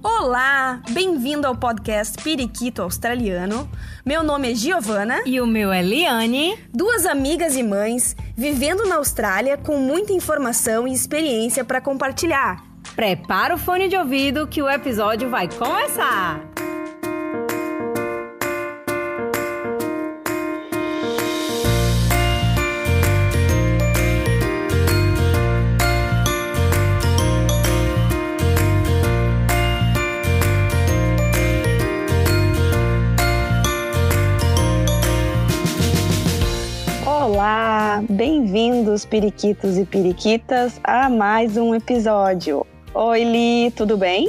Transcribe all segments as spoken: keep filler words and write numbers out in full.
Olá, bem-vindo ao podcast Periquito Australiano. Meu nome é Giovana. E o meu é Liane. Duas amigas e mães vivendo na Austrália com muita informação e experiência para compartilhar. Prepara o fone de ouvido que o episódio vai começar! Olá, bem-vindos periquitos e periquitas a mais um episódio. Oi Li, tudo bem?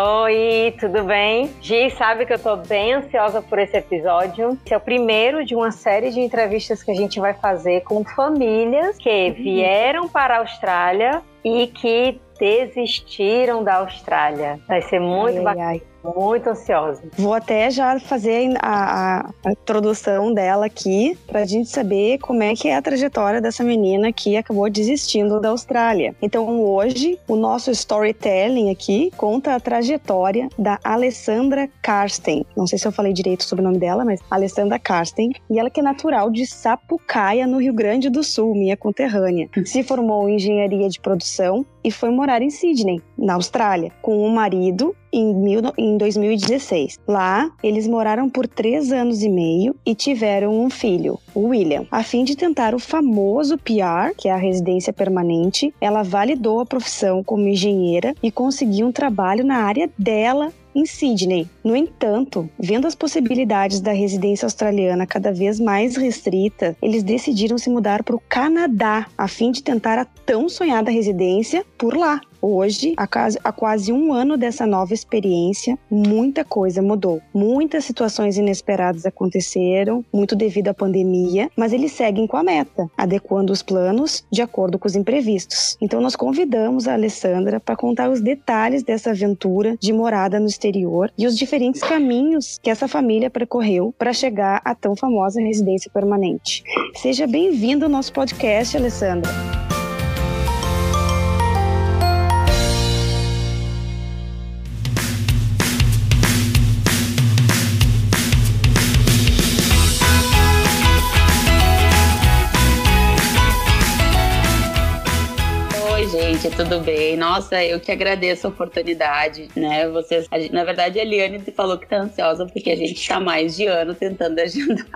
Oi, tudo bem? Gi, sabe que eu tô bem ansiosa por esse episódio. Esse é o primeiro de uma série de entrevistas que a gente vai fazer com famílias que vieram para a Austrália e que desistiram da Austrália. Vai ser muito ai, bacana. Ai. Muito ansiosa. Vou até já fazer a, a, a introdução dela aqui pra gente saber como é que é a trajetória dessa menina que acabou desistindo da Austrália. Então hoje o nosso storytelling aqui conta a trajetória da Alessandra Karsten. Não sei se eu falei direito sobre o nome dela, mas Alessandra Karsten. E ela que é natural de Sapucaia, no Rio Grande do Sul, minha conterrânea. Se formou em engenharia de produção e foi morar em Sydney, na Austrália, com o marido em, mil, em dois mil e dezesseis. Lá, eles moraram por três anos e meio e tiveram um filho, o William. A fim de tentar o famoso P R, que é a residência permanente, ela validou a profissão como engenheira e conseguiu um trabalho na área dela em Sydney. No entanto, vendo as possibilidades da residência australiana cada vez mais restrita, eles decidiram se mudar para o Canadá, a fim de tentar a tão sonhada residência por lá. Hoje, há quase um ano dessa nova experiência, muita coisa mudou. Muitas situações inesperadas aconteceram, muito devido à pandemia, mas eles seguem com a meta, adequando os planos de acordo com os imprevistos. Então nós convidamos a Alessandra para contar os detalhes dessa aventura de morada no exterior e os diferentes caminhos que essa família percorreu para chegar à tão famosa residência permanente. Seja bem-vinda ao nosso podcast, Alessandra. Gente, tudo bem? Nossa, eu que agradeço a oportunidade, né? Vocês, a gente, na verdade, a Liane falou que tá ansiosa porque a gente tá mais de ano tentando agendar.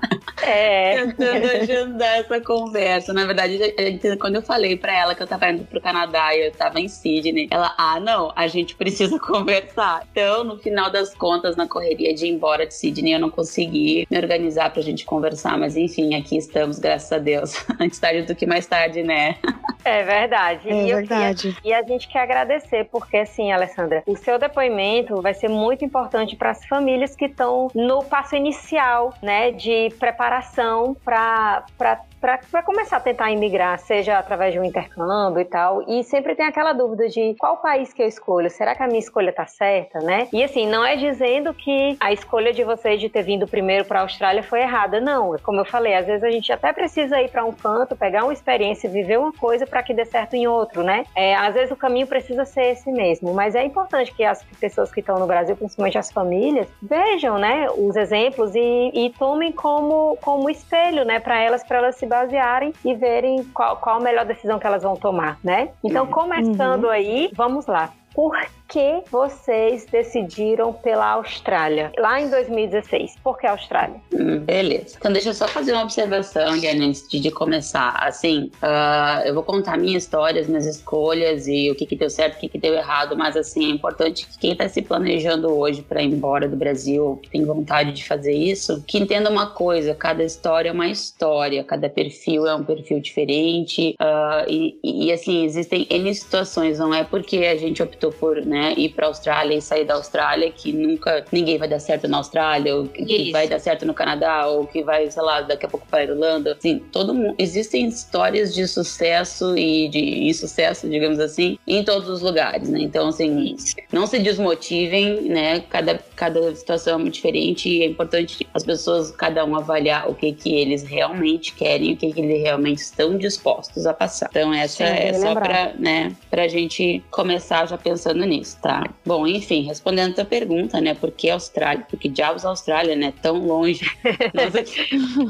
É. Tentando agendar essa conversa. Na verdade, a gente, quando eu falei pra ela que eu tava indo pro Canadá e eu tava em Sydney, ela, ah, não, a gente precisa conversar. Então, no final das contas, na correria de ir embora de Sydney, eu não consegui me organizar pra gente conversar, mas enfim, aqui estamos, graças a Deus. Antes tarde do que mais tarde, né? É verdade. É e, verdade. Eu, e, a, e a gente quer agradecer, porque assim, Alessandra, o seu depoimento vai ser muito importante para as famílias que estão no passo inicial, né, de preparação para para começar a tentar imigrar, seja através de um intercâmbio e tal, e sempre tem aquela dúvida de qual país que eu escolho, será que a minha escolha tá certa, né? E assim, não é dizendo que a escolha de vocês de ter vindo primeiro para a Austrália foi errada, não. Como eu falei, às vezes a gente até precisa ir para um canto, pegar uma experiência e viver uma coisa para que dê certo em outro, né? É, às vezes o caminho precisa ser esse mesmo, mas é importante que as pessoas que estão no Brasil, principalmente as famílias, vejam, né, os exemplos e, e tomem como, como espelho, né, para elas, para elas se basearem e verem qual, qual a melhor decisão que elas vão tomar, né? Então, começando uhum. aí, vamos lá. Por que vocês decidiram pela Austrália? Lá em dois mil e dezesseis. Por que a Austrália? Hum, beleza. Então deixa eu só fazer uma observação, Diana, antes de, de começar. Assim, uh, eu vou contar minha história, as minhas escolhas e o que que deu certo, o que que deu errado, mas assim, é importante que quem está se planejando hoje para ir embora do Brasil, que tem vontade de fazer isso, que entenda uma coisa, cada história é uma história, cada perfil é um perfil diferente, uh, e, e assim, existem N situações, não é porque a gente optou por, né, ir para a Austrália e sair da Austrália que nunca ninguém vai dar certo na Austrália, ou que Isso. vai dar certo no Canadá, ou que vai, sei lá, daqui a pouco para a Irlanda. Assim, todo mundo, existem histórias de sucesso e de insucesso, digamos assim, em todos os lugares, né? Então, assim, não se desmotivem, né? Cada, cada situação é muito diferente e é importante as pessoas, cada um, avaliar o que que eles realmente querem, o que que eles realmente estão dispostos a passar. Então, essa Sim, é só para, né, pra gente começar já pensando nisso. isso, tá? Bom, enfim, respondendo a tua pergunta, né? Por que Austrália? Porque diabos Austrália, né? Tão longe. Nós aqui,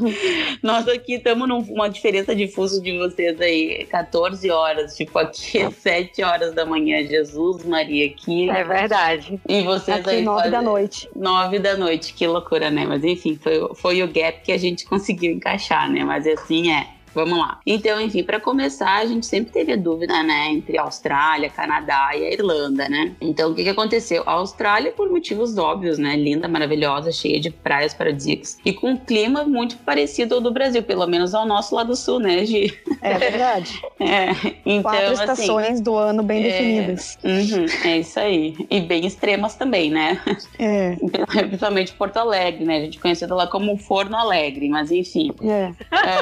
nós aqui estamos numa diferença de fuso de vocês aí, catorze horas. Tipo, aqui é sete horas da manhã. Jesus, Maria, aqui. É verdade. E vocês aqui aí. nove fazem... da noite. Nove da noite, que loucura, né? Mas enfim, foi, foi o gap que a gente conseguiu encaixar, né? Mas assim é. Vamos lá. Então, enfim, para começar, a gente sempre teve dúvida, né, entre a Austrália, Canadá e a Irlanda, né? Então, o que que aconteceu? A Austrália, por motivos óbvios, né, linda, maravilhosa, cheia de praias paradisíacas e com um clima muito parecido ao do Brasil, pelo menos ao nosso lado sul, né, Gi? É verdade. É, então, Quatro estações assim, do ano bem é, definidas. Uhum, é isso aí. E bem extremas também, né? É. Principalmente Porto Alegre, né? A gente conhecida lá como um Forno Alegre, mas enfim. É.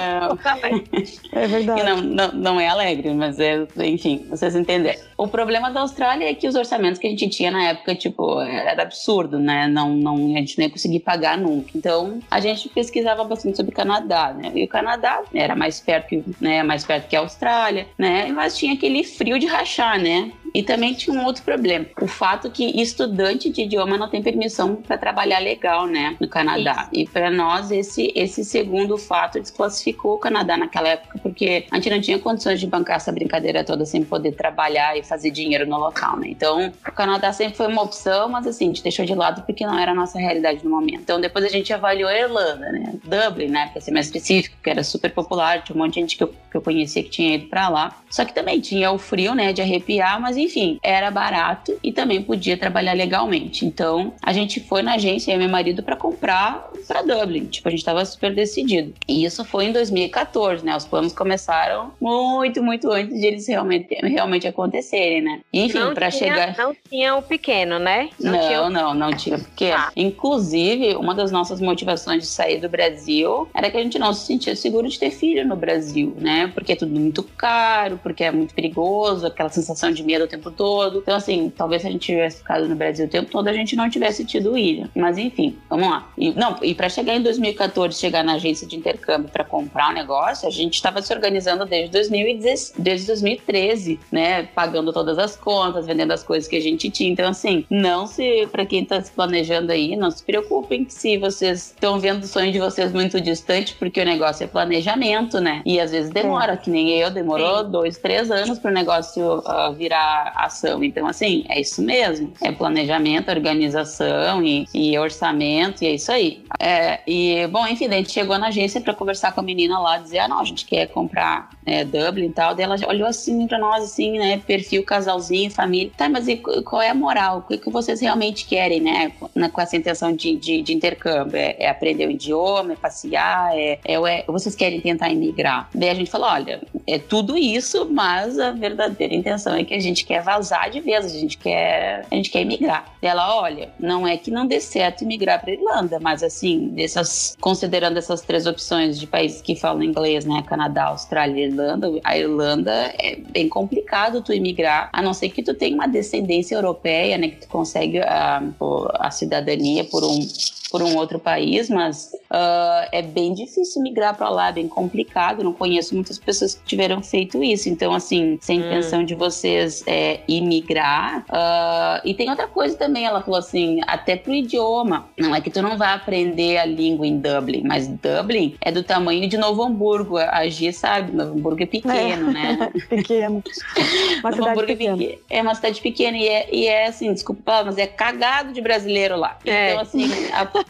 É... É verdade. Não, não, não é alegre, mas é, enfim, vocês entenderam. O problema da Austrália é que os orçamentos que a gente tinha na época, tipo, era absurdo, né? Não, não, a gente não ia conseguir pagar nunca. Então, a gente pesquisava bastante sobre o Canadá, né? E o Canadá era mais perto que, né, mais perto que a Austrália, né? Mas tinha aquele frio de rachar, né? E também tinha um outro problema, o fato que estudante de idioma não tem permissão para trabalhar legal, né, no Canadá. Isso. E para nós esse esse segundo fato desclassificou o Canadá naquela época, porque a gente não tinha condições de bancar essa brincadeira toda sem poder trabalhar e fazer dinheiro no local, né. Então o Canadá sempre foi uma opção, mas assim, a gente deixou de lado porque não era a nossa realidade no momento. Então depois a gente avaliou a Irlanda, né, Dublin, né, para ser mais específico, que era super popular, tinha um monte de gente que eu, que eu conhecia que tinha ido para lá. Só que também tinha o frio, né, de arrepiar, mas enfim, era barato e também podia trabalhar legalmente. Então, a gente foi na agência, eu e meu marido, para comprar para Dublin. Tipo, a gente tava super decidido. E isso foi em dois mil e catorze, né? Os planos começaram muito, muito antes de eles realmente, realmente acontecerem, né? Enfim, para chegar... Não tinha o pequeno, né? Não, não, tinha o... não, não tinha pequeno. Ah. Inclusive, uma das nossas motivações de sair do Brasil era que a gente não se sentia seguro de ter filho no Brasil, né? Porque é tudo muito caro, porque é muito perigoso, aquela sensação de medo o tempo todo. Então, assim, talvez se a gente tivesse ficado no Brasil o tempo todo, a gente não tivesse tido o William. Mas, enfim, vamos lá. E, não, e para chegar em dois mil e catorze, chegar na agência de intercâmbio para comprar um negócio, a gente estava se organizando desde, dois mil e dezesseis, desde dois mil e treze, né? Pagando todas as contas, vendendo as coisas que a gente tinha. Então, assim, não se, para quem está se planejando aí, não se preocupem que se vocês estão vendo o sonho de vocês muito distante, porque o negócio é planejamento, né? E às vezes demora, é. que nem eu, demorou Sim. dois, três anos para o negócio uh, virar ação. Então, assim, é isso mesmo. É planejamento, organização e, e orçamento, e é isso aí. É, e, bom, enfim, a gente chegou na agência pra conversar com a menina lá, dizer, ah, não, a gente quer comprar é, Dublin e tal. Daí ela olhou assim pra nós, assim, né, perfil, casalzinho, família. Tá, mas e qual é a moral? O que, que vocês realmente querem, né, com essa intenção de, de, de intercâmbio? É, é aprender o idioma, é passear, é, é, é vocês querem tentar imigrar? Daí a gente falou, olha, é tudo isso, mas a verdadeira intenção é que a gente quer vazar de vez, a gente quer, a gente quer imigrar. E ela, olha, não é que não dê certo imigrar para Irlanda, mas assim, dessas, considerando essas três opções de países que falam inglês, né, Canadá, Austrália e Irlanda, a Irlanda é bem complicado tu imigrar, a não ser que tu tenha uma descendência europeia, né, que tu consegue a, a cidadania por um por um outro país, mas uh, é bem difícil migrar para lá, é bem complicado, não conheço muitas pessoas que tiveram feito isso, então assim, sem hum. intenção de vocês é, imigrar, uh, e tem outra coisa também, ela falou assim, até pro idioma, não é que tu não vai aprender a língua em Dublin, mas Dublin é do tamanho de Novo Hamburgo, a Gia sabe, Novo Hamburgo é pequeno, é. né? Pequeno. Uma Novo Hamburgo pequena. É, é uma cidade pequena e é, e é assim, desculpa, mas é cagado de brasileiro lá, é. então assim, a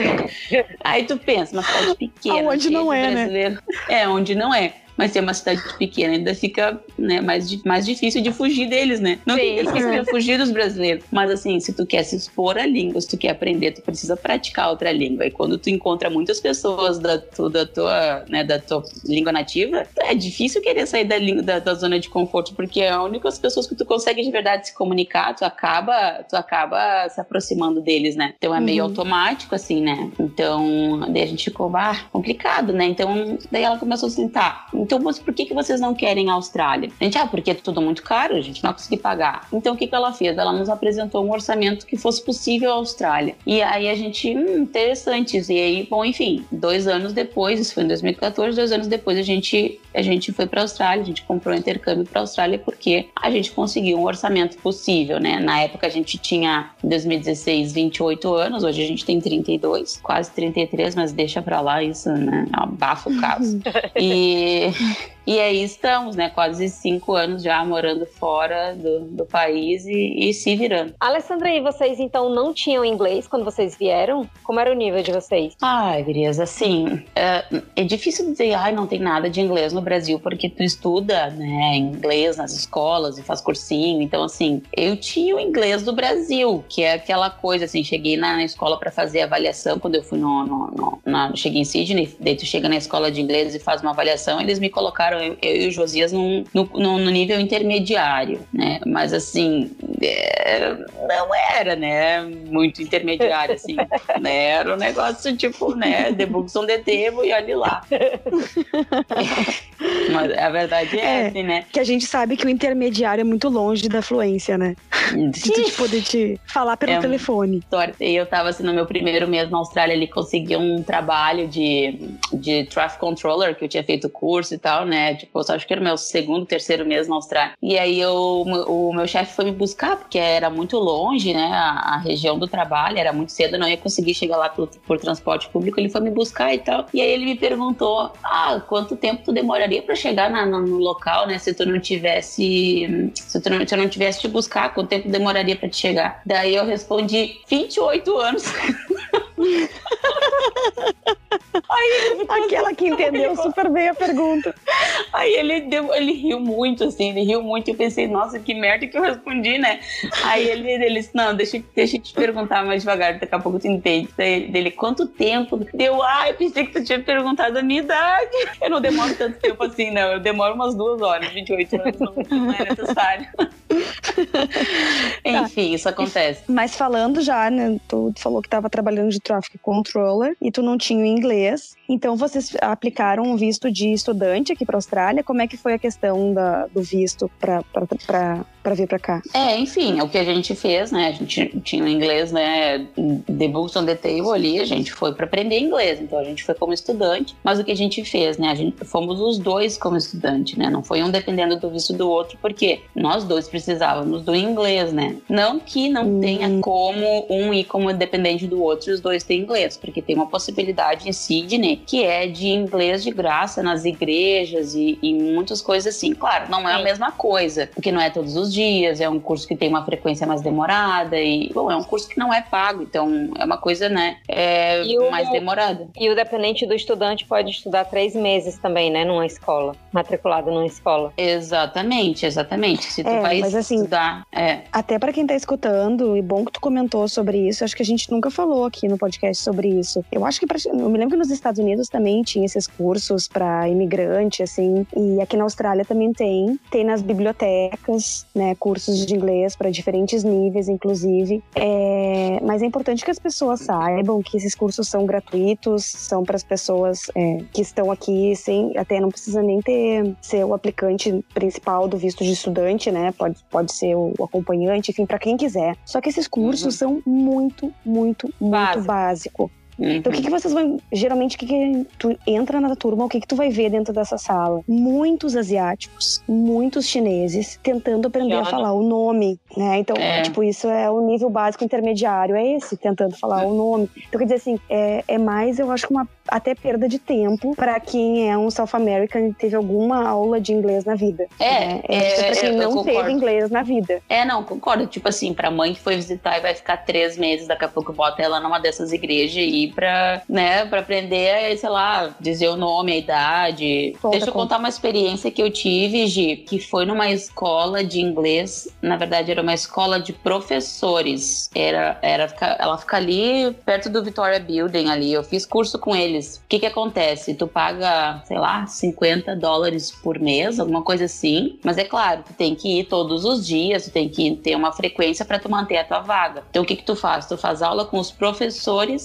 aí tu pensa, uma cidade pequena. Onde não é, brasileiro. né? É, onde não é. Mas ser uma cidade pequena ainda fica, né, mais, mais difícil de fugir deles, né? Não que eles queiram fugir dos brasileiros. Mas assim, se tu quer se expor à língua, se tu quer aprender, tu precisa praticar outra língua. E quando tu encontra muitas pessoas da, tu, da, tua, né, da tua língua nativa, é difícil querer sair da, língua, da, da zona de conforto, porque é a única pessoas que tu consegue de verdade se comunicar, tu acaba, tu acaba se aproximando deles, né? Então é meio uhum. automático, assim, né? Então, daí a gente ficou, ah, complicado, né? Então, daí ela começou assim, tá, então por que, que vocês não querem a Austrália? A gente, ah, porque é tudo muito caro, a gente não vai conseguir pagar. Então o que, que ela fez? Ela nos apresentou um orçamento que fosse possível à Austrália. E aí a gente, hum, interessante. E aí, bom, enfim, dois anos depois, isso foi em dois mil e catorze, dois anos depois a gente, a gente foi para a Austrália, a gente comprou um intercâmbio para a Austrália porque a gente conseguiu um orçamento possível, né? Na época a gente tinha, em dois mil e dezesseis, vinte e oito anos, hoje a gente tem trinta e dois, quase trinta e três, mas deixa pra lá isso, né? Abafa o caso. e... E aí estamos, né? Quase cinco anos já morando fora do, do país e, e se virando. Alessandra, e vocês então não tinham inglês quando vocês vieram? Como era o nível de vocês? Ai, gurias, assim, é, é difícil dizer, ai, não tem nada de inglês no Brasil, porque tu estuda, né, inglês nas escolas e faz cursinho. Então, assim, eu tinha o inglês do Brasil, que é aquela coisa, assim, cheguei na, na escola pra fazer avaliação, quando eu fui no, no, no na, cheguei em Sydney, daí tu chega na escola de inglês e faz uma avaliação, eles me colocaram Eu, eu e o Josias num, no, no nível intermediário, né? Mas assim, é, não era, né? Muito intermediário, assim. Né? Era um negócio tipo, né? The books on the table e olha lá. Mas a verdade é, é assim, né? Que a gente sabe que o intermediário é muito longe da fluência, né? De tu poder te falar pelo é telefone. E eu tava assim, no meu primeiro mês na Austrália, ali consegui um trabalho de, de traffic controller, que eu tinha feito curso e tal, né? Tipo, acho que era o meu segundo, terceiro mês na Austrália. E aí eu, o meu chefe foi me buscar, porque era muito longe, né? A, a região do trabalho, era muito cedo, eu não ia conseguir chegar lá por, por transporte público. Ele foi me buscar e tal. E aí ele me perguntou, ah, quanto tempo tu demoraria pra chegar na, no, no local, né? Se tu não tivesse... Se, tu não, se eu não tivesse te buscar, quanto tempo demoraria pra te chegar? Daí eu respondi, vinte e oito anos. Aí Aquela que entendeu super bem a pergunta. Aí ele, deu, ele riu muito, assim, ele riu muito. Eu pensei, nossa, que merda que eu respondi, né? Aí ele, ele disse, não, deixa, deixa eu te perguntar mais devagar, daqui a pouco tu entende. Daí dele, quanto tempo? Deu, ah, eu pensei que tu tinha perguntado a minha idade. Eu não demoro tanto tempo assim, não. Eu demoro umas duas horas, vinte e oito anos, não, não é necessário. Enfim, isso acontece. Mas falando já, né, tu falou que estava trabalhando de traffic controller e tu não tinha o inglês, então vocês aplicaram um visto de estudante aqui para a Austrália. Como é que foi a questão da, do visto para vir para cá? É, enfim, o que a gente fez, né, a gente tinha o inglês, né, the books on the table ali, a gente foi para aprender inglês, então a gente foi como estudante, mas o que a gente fez, né, a gente fomos os dois como estudante, né, não foi um dependendo do visto do outro, porque nós dois precisávamos do inglês, né, não que não hum. tenha como um ir como dependente do outro e os dois têm inglês, porque tem uma possibilidade em Sydney que é de inglês de graça nas igrejas e, e muitas coisas assim. Claro, não é a mesma coisa, porque não é todos os dias, é um curso que tem uma frequência mais demorada e, bom, é um curso que não é pago, então é uma coisa, né, é o, mais demorada. E o dependente do estudante pode estudar três meses também, né, numa escola, matriculado numa escola. Exatamente, exatamente. Se tu é, vai mas, assim, estudar... É. Até pra quem tá escutando, e bom que tu comentou sobre isso, acho que a gente nunca falou aqui no podcast sobre isso. Eu acho que, pra, eu me lembro que nos Estados Unidos também tinha esses cursos pra imigrante, assim, e aqui na Austrália também tem. Tem nas bibliotecas, né, cursos de inglês para diferentes níveis, inclusive. É, mas é importante que as pessoas saibam que esses cursos são gratuitos, são para as pessoas é, que estão aqui, sem, até não precisa nem ter, ser o aplicante principal do visto de estudante, né, pode, pode ser o, o acompanhante, enfim, para quem quiser. Só que esses cursos uhum. são muito, muito, muito básico. básico. Uhum. Então, o que, que vocês vão... Geralmente, o que, que tu entra na turma, o que, que tu vai ver dentro dessa sala? Muitos asiáticos, muitos chineses, tentando aprender a falar o nome, né? Então, é. tipo, isso é o nível básico intermediário, é esse, tentando falar é. o nome. Então, quer dizer assim, é, é mais, eu acho que uma até perda de tempo para quem é um South American e teve alguma aula de inglês na vida. É, né? é, é pra quem não concordo. teve inglês na vida. É, não, concordo. Tipo assim, pra mãe que foi visitar e vai ficar três meses, daqui a pouco bota ela numa dessas igrejas e ir pra, né, pra aprender, sei lá, dizer o nome, a idade. Conta, Deixa eu conta. contar uma experiência que eu tive, Gi, que foi numa escola de inglês, na verdade era uma escola de professores. Era, era, ela fica ali perto do Victoria Building ali, eu fiz curso com eles. O que que acontece? Tu paga, sei lá, cinquenta dólares por mês, alguma coisa assim, mas é claro, tu tem que ir todos os dias, tu tem que ter uma frequência para tu manter a tua vaga. Então o que que tu faz? Tu faz aula com os professores uh,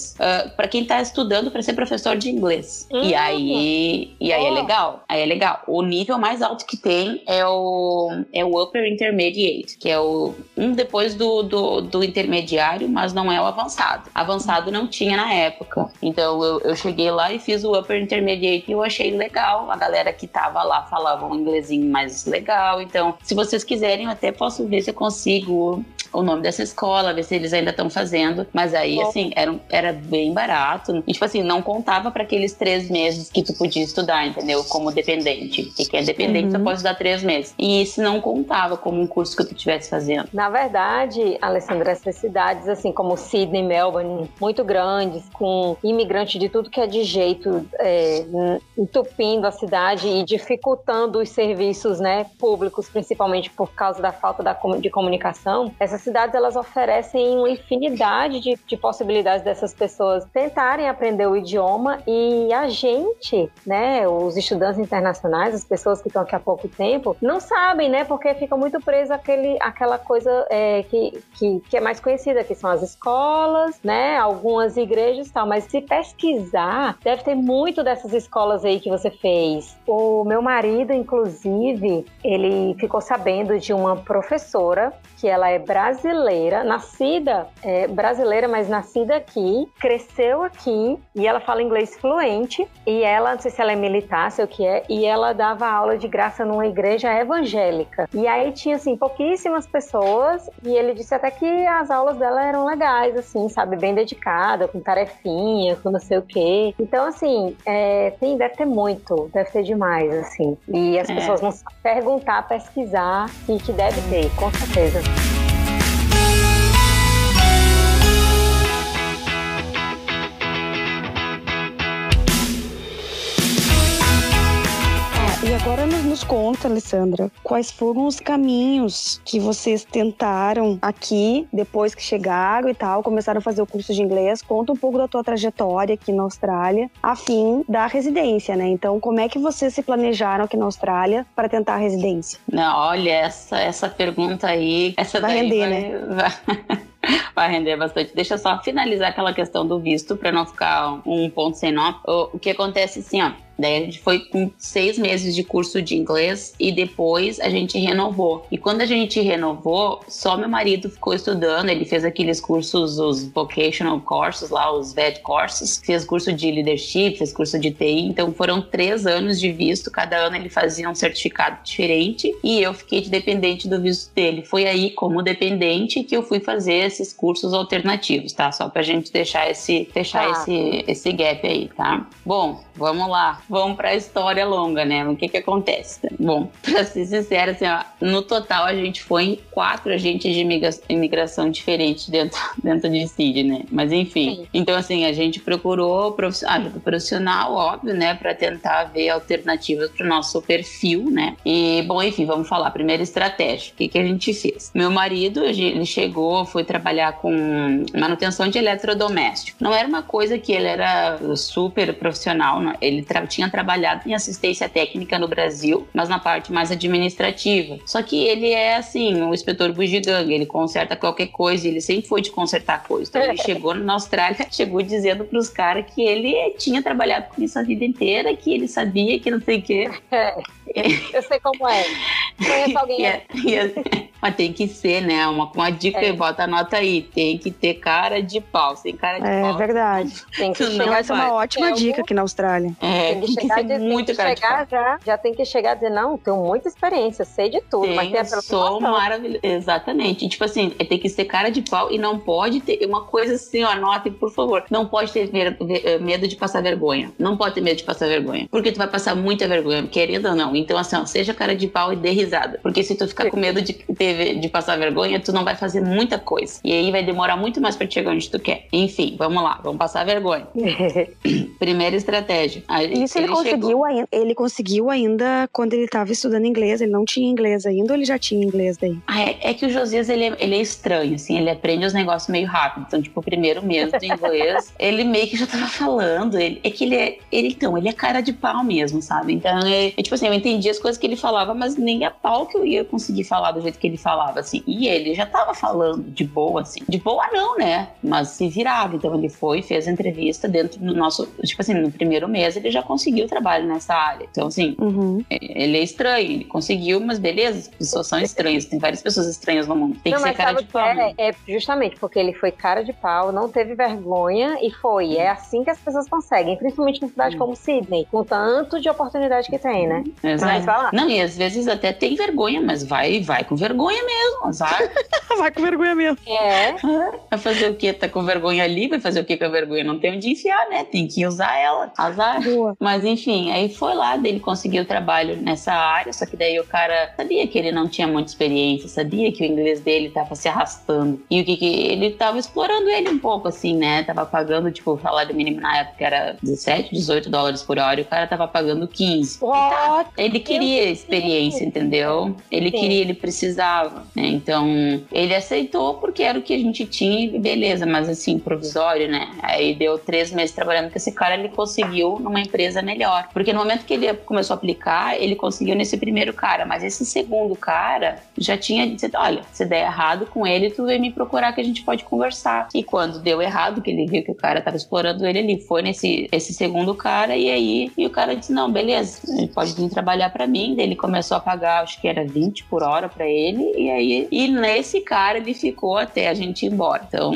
para quem tá estudando para ser professor de inglês. Uhum. E aí, e aí oh. é legal. Aí é legal. O nível mais alto que tem é o, é o Upper Intermediate, que é o um depois do, do, do intermediário, mas não é o avançado. Avançado não tinha na época. Então eu, eu cheguei lá e fiz o Upper Intermediate e eu achei legal. A galera que tava lá falava um inglesinho mais legal. Então, se vocês quiserem, eu até posso ver se eu consigo o nome dessa escola, ver se eles ainda estão fazendo. Mas aí, assim, era, era bem barato. E, tipo assim, não contava para aqueles três meses que tu podia estudar, entendeu? Como dependente. E quem é dependente uhum. só pode estudar três meses. E isso não contava como um curso que tu estivesse fazendo. Na verdade, Alessandra, essas cidades, assim, como Sydney, Melbourne, muito grandes, com imigrante de tudo que é de jeito, é, entupindo a cidade e dificultando os serviços, né, públicos, principalmente por causa da falta da, de comunicação, essas cidades, elas oferecem uma infinidade de, de possibilidades dessas pessoas tentarem aprender o idioma, e a gente, né, os estudantes internacionais, as pessoas que estão aqui há pouco tempo, não sabem, né, porque ficam muito presos àquele, àquela coisa é, que, que, que é mais conhecida, que são as escolas, né, algumas igrejas e tal, mas se pesquisar, deve ter muito dessas escolas aí que você fez. O meu marido, inclusive, ele ficou sabendo de uma professora que ela é brasileira, nascida é, brasileira, mas nascida aqui, cresceu aqui, e ela fala inglês fluente, e ela, não sei se ela é militar, sei o que é, e ela dava aula de graça numa igreja evangélica. E aí tinha, assim, pouquíssimas pessoas, e ele disse até que as aulas dela eram legais, assim, sabe, bem dedicada, com tarefinha, com não sei o quê. Então, assim, é, tem, deve ter muito, deve ter demais, assim. E as é. pessoas vão perguntar, pesquisar, e que deve ter, com certeza. E agora nos, nos conta, Alessandra, quais foram os caminhos que vocês tentaram aqui, depois que chegaram e tal, começaram a fazer o curso de inglês. Conta um pouco da tua trajetória aqui na Austrália, a fim da residência, né? Então, como é que vocês se planejaram aqui na Austrália para tentar a residência? Não, olha, essa, essa pergunta aí... Essa vai render, vai, né? Vai... Vai render bastante. Deixa eu só finalizar aquela questão do visto para não ficar um ponto sem nó. O, o que acontece assim, ó. Daí a gente foi com seis meses de curso de inglês e depois a gente renovou. E quando a gente renovou, só meu marido ficou estudando. Ele fez aqueles cursos, os vocational courses lá, os V E D courses. Fez curso de leadership, fez curso de T I. Então foram três anos de visto. Cada ano ele fazia um certificado diferente e eu fiquei de dependente do visto dele. Foi aí, como dependente, que eu fui fazer esses cursos alternativos, tá? Só pra gente deixar esse, fechar ah. esse, esse gap aí, tá? Bom, vamos lá. Vamos pra história longa, né? O que que acontece? Bom, pra ser sincera, assim, ó, no total a gente foi em quatro agentes de imigra- imigração diferentes dentro, dentro de Sydney, né? Mas enfim. Sim. Então, assim, a gente procurou ajuda profissional, óbvio, né? Pra tentar ver alternativas pro nosso perfil, né? E, bom, enfim, vamos falar. Primeira estratégia. O que que a gente fez? Meu marido, ele chegou, foi trabalhar com manutenção de eletrodoméstico. Não era uma coisa que ele era super profissional, não. Ele tra- tinha trabalhado em assistência técnica no Brasil, mas na parte mais administrativa. Só que ele é, assim, o inspetor bugiganga, ele conserta qualquer coisa, ele sempre foi de consertar coisa. Então ele chegou na Austrália, chegou dizendo pros caras que ele tinha trabalhado com isso a vida inteira, que ele sabia que não sei o quê. Eu sei como é. Conheço alguém. É, é, mas tem que ser, né? Uma, uma dica, é. Bota a nota aí. Tem que ter cara de pau. Sem cara de é, pau. É verdade. Tem que chegar, essa é uma ótima tem dica algum... aqui na Austrália. É, tem que chegar, tem que de, muito tem que chegar já, já tem que chegar e dizer, não, tenho muita experiência, sei de tudo, tem, mas tem a sou maravilhoso. Exatamente. E, tipo assim, tem que ser cara de pau e não pode ter uma coisa assim, ó, anotem, por favor. Não pode ter medo de passar vergonha. Não pode ter medo de passar vergonha. Porque tu vai passar muita vergonha, querendo ou não. Então, assim, ó, seja cara de pau e dê risada. Porque se tu ficar com medo de, ter, de passar vergonha, tu não vai fazer muita coisa. E aí vai demorar muito mais pra te chegar onde tu quer. Enfim, vamos lá. Vamos passar vergonha. Primeira estratégia. E Isso ele, ele conseguiu chegou... ainda, ele conseguiu ainda quando ele estava estudando inglês, ele não tinha inglês ainda ou ele já tinha inglês daí? Ah, é, é que o Josias, ele é, ele é estranho, assim, ele aprende os negócios meio rápido, então, tipo, o primeiro mês do inglês, ele meio que já tava falando, ele, é que ele é, ele, então, ele é cara de pau mesmo, sabe? Então, é, é tipo assim, eu entendi as coisas que ele falava, mas nem a pau que eu ia conseguir falar do jeito que ele falava, assim, e ele já tava falando de boa, assim, de boa não, né? Mas se virava, então ele foi, fez a entrevista dentro do nosso, tipo assim, no primeiro mês ele já conseguiu trabalho nessa área, então assim, uhum. ele é estranho, ele conseguiu, mas beleza, as pessoas são estranhas, tem várias pessoas estranhas no mundo, tem não, que ser cara de pau. É, é justamente porque ele foi cara de pau, não teve vergonha e foi, é assim que as pessoas conseguem, principalmente em cidade como Sydney, com tanto de oportunidade que tem, né? Exato. Mas, não, e às vezes até tem vergonha, mas vai, vai com vergonha mesmo, azar. Vai com vergonha mesmo. É. Vai fazer o quê? Tá com vergonha ali, vai fazer o quê com a vergonha? Não tem onde enfiar, né? Tem que usar ela, azar. Boa. Mas enfim, aí foi lá, daí ele conseguiu trabalho nessa área, só que daí o cara sabia que ele não tinha muita experiência, sabia que o inglês dele tava se arrastando. E o que que ele tava explorando ele um pouco, assim, né? Tava pagando, tipo, o salário mínimo na época era dezessete, dezoito dólares por hora e o cara tava pagando quinze. Tá, ele queria experiência, entendeu? Ele Sim. queria, ele precisava, né? Então, ele aceitou porque era o que a gente tinha e beleza, mas assim, provisório, né? Aí deu três meses trabalhando com esse cara, ele conseguiu numa empresa melhor. Porque no momento que ele começou a aplicar, ele conseguiu nesse primeiro cara, mas esse segundo cara já tinha dito, olha, se der errado com ele, tu vem me procurar que a gente pode conversar. E quando deu errado, que ele viu que o cara tava explorando ele, ele foi nesse esse segundo cara e aí e o cara disse, não, beleza, ele pode vir trabalhar pra mim. Daí ele começou a pagar, acho que era vinte por hora pra ele e aí, e nesse cara ele ficou até a gente ir embora. Então,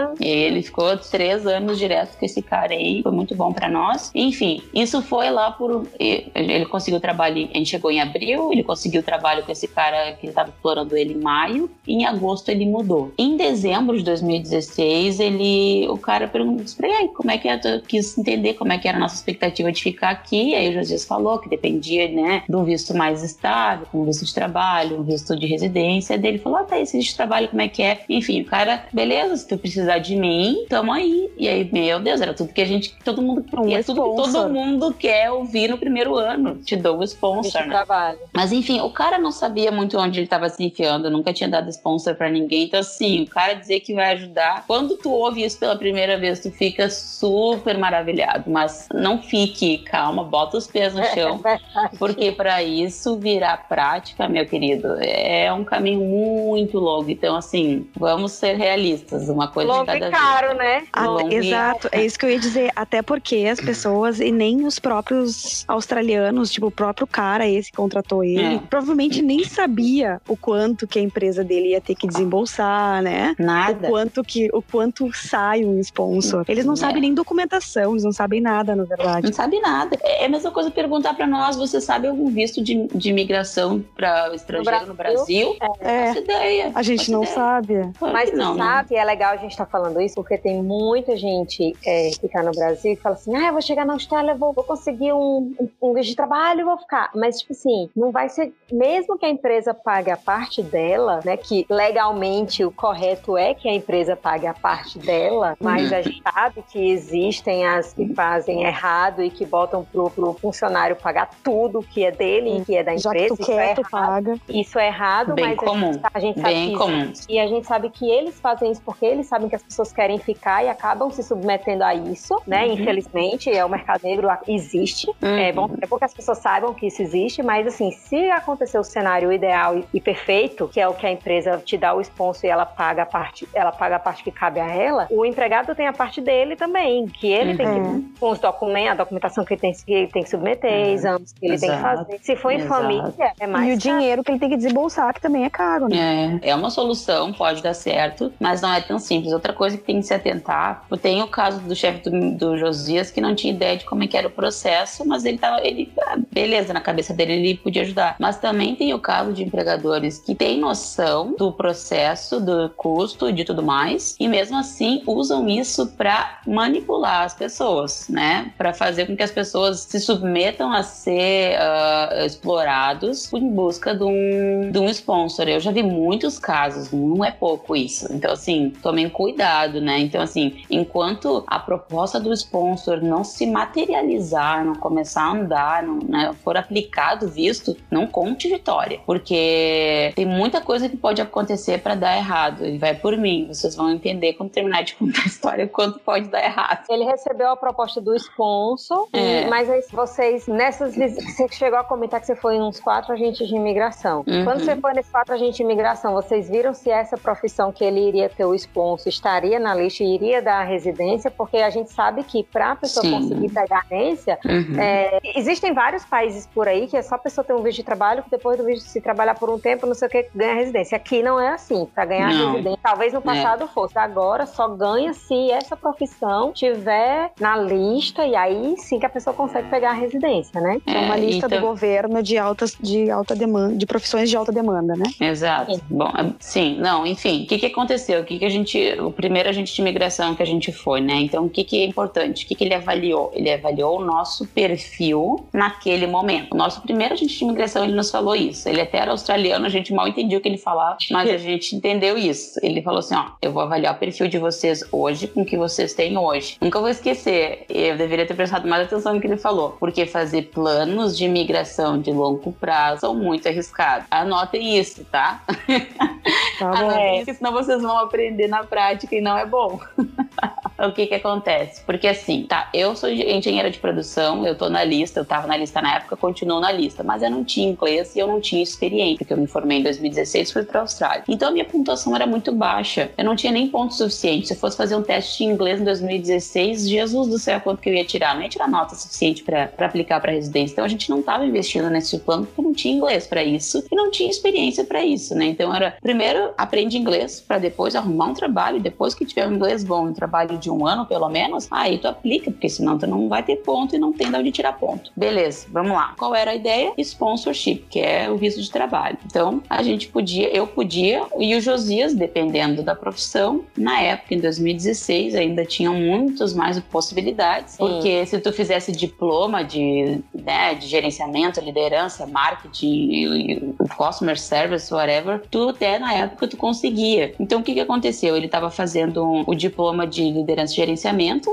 ele ficou três anos direto com esse cara aí, foi muito bom pra nós. Enfim, isso foi lá por... Ele conseguiu trabalho, a gente chegou em abril, ele conseguiu trabalho com esse cara que estava explorando ele em maio, e em agosto ele mudou. Em dezembro de dois mil e dezesseis, ele, o cara perguntou pra ele, como é que é? Eu quis entender como é que era a nossa expectativa de ficar aqui, e aí o Josias falou que dependia, né, de um visto mais estável, um visto de trabalho, um visto de residência, daí ele falou, ah, tá, esse visto de trabalho, como é que é? Enfim, o cara, beleza, se tu precisar de mim, tamo aí. E aí, meu Deus, era tudo que a gente, todo mundo, um é tudo que todo mundo quer ouvir no primeiro ano, te dou o sponsor, né? Trabalho. Mas enfim, o cara não sabia muito onde ele tava se enfiando, nunca tinha dado sponsor pra ninguém, então assim, o cara dizer que vai ajudar, quando tu ouve isso pela primeira vez, tu fica super maravilhado, mas não fique, calma, bota os pés no chão, porque pra isso virar prática, meu querido, é um caminho muito longo, então assim, vamos ser realistas, uma coisa longo de cada e caro, vez. né? Até, exato, é isso que eu ia dizer, até porque as pessoas e nem os próprios australianos, tipo o próprio cara esse que contratou ele, é. provavelmente nem sabia o quanto que a empresa dele ia ter que desembolsar, né? Nada. O quanto que, o quanto sai um sponsor. Eles não é. sabem nem documentação, eles não sabem nada, na verdade. Não sabe nada. É a mesma coisa perguntar pra nós, você sabe algum visto de, de imigração para estrangeiro no Brasil? No Brasil? É. Não faço ideia. A gente não ideia. sabe. Mas tu não, sabe que não. é legal a gente estar tá falando isso, porque tem muita gente é, que tá no Brasil e fala assim, ah, eu vou chegar na Austrália, vou, vou conseguir um, um, um visto de trabalho e vou ficar. Mas, tipo assim, não vai ser... Mesmo que a empresa pague a parte dela, né, que legalmente o correto é que a empresa pague a parte dela, mas a gente sabe que existem as que fazem errado e que botam pro, pro funcionário pagar tudo que é dele e que é da empresa. Já que tu quer, tu paga. Isso é errado, Bem mas comum. a gente, a gente sabe Bem que comum. E a gente sabe que eles fazem isso porque eles sabem que as pessoas querem ficar e acabam se submetendo a isso, né? Uhum. Infelizmente, é, o mercado negro existe. Uhum. É bom, é bom que as pessoas saibam que isso existe, mas assim, se acontecer o cenário ideal e, e perfeito, que é o que a empresa te dá o sponsor e ela paga a parte, ela paga a parte que cabe a ela, o empregado tem a parte dele também, que ele uhum. tem que, com os documentos, a documentação que ele tem que, ele tem que submeter, uhum. exames que ele Exato. tem que fazer. Se for em Exato. família, é mais E o caro. dinheiro que ele tem que desembolsar, que também é caro, né? É, é uma solução, pode dar certo, mas não é tão simples. Outra coisa que tem que se atentar, tem o caso do chefe do, do Josias, que não tinha ideia de como é que era o processo, mas ele tava, ele, beleza, na cabeça dele ele podia ajudar. Mas também tem o caso de empregadores que têm noção do processo, do custo e de tudo mais, e mesmo assim usam isso para manipular as pessoas, né? Para fazer com que as pessoas se submetam a ser uh, explorados em busca de um, de um sponsor. Eu já vi muitos casos, não é pouco isso. Então, assim, tomem cuidado, né? Então, assim, enquanto a proposta do sponsor não se materializar pisar, não começar a andar, não, né, for aplicado o visto, não conte vitória, porque tem muita coisa que pode acontecer para dar errado, e vai por mim, vocês vão entender quando terminar de contar a história quanto pode dar errado. Ele recebeu a proposta do sponsor, é. e, mas aí vocês, nessas visitas, você chegou a comentar que você foi em uns quatro agentes de imigração. Uhum. Quando você foi nesses quatro agentes de imigração, vocês viram se essa profissão que ele iria ter o sponsor estaria na lista e iria dar a residência? Porque a gente sabe que para a pessoa Sim. conseguir pegar a residência, uhum. é, existem vários países por aí que é só a pessoa ter um visto de trabalho, que depois do visto, se trabalhar por um tempo, não sei o que, ganha residência. Aqui não é assim. Para ganhar não. residência, talvez no passado é. fosse. Agora só ganha se essa profissão tiver na lista, e aí sim que a pessoa consegue pegar a residência, né? É uma lista então... do governo de, altas, de alta demanda, de profissões de alta demanda, né? Exato. Sim. Bom, sim, não, enfim, o que que aconteceu? O que que a gente, o primeiro agente de imigração que a gente foi, né? Então, o que que é importante? O que que ele avaliou? Ele avaliou o nosso perfil naquele momento. O nosso primeiro agente de imigração, ele nos falou isso. Ele até era australiano, a gente mal entendia o que ele falava, mas a gente entendeu isso. Ele falou assim, ó, eu vou avaliar o perfil de vocês hoje com o que vocês têm hoje. Nunca vou esquecer, eu deveria ter prestado mais atenção no que ele falou, porque fazer planos de imigração de longo prazo são muito arriscados. Anotem isso, tá? Tá bom. Anotem isso, senão vocês vão aprender na prática e não é bom. O que que acontece? Porque assim, tá, eu sou engenheira de produção, eu tô na lista, eu tava na lista na época, continuo na lista, mas eu não tinha inglês e eu não tinha experiência, porque eu me formei em dois mil e dezesseis e fui pra Austrália. Então a minha pontuação era muito baixa, eu não tinha nem ponto suficiente. Se eu fosse fazer um teste de inglês em dois mil e dezesseis, Jesus do céu, quanto que eu ia tirar? Não ia tirar nota suficiente pra, pra aplicar pra residência. Então a gente não tava investindo nesse plano porque não tinha inglês pra isso e não tinha experiência pra isso, né? Então era, primeiro aprende inglês pra depois arrumar um trabalho, depois que tiver um inglês bom, um trabalho de um ano pelo menos, aí tu aplica, porque senão tu não vai ter ponto e não tem de onde tirar ponto. Beleza, vamos lá. Qual era a ideia? Sponsorship, que é o visto de trabalho. Então a gente podia, eu podia, e o Josias, dependendo da profissão, na época, em dois mil e dezesseis, ainda tinham muitas mais possibilidades, Sim. porque se tu fizesse diploma de, né, de gerenciamento, liderança, marketing, customer service, whatever, tu até na época tu conseguia. Então o que que aconteceu? Ele estava fazendo um, o diploma de liderança e gerenciamento,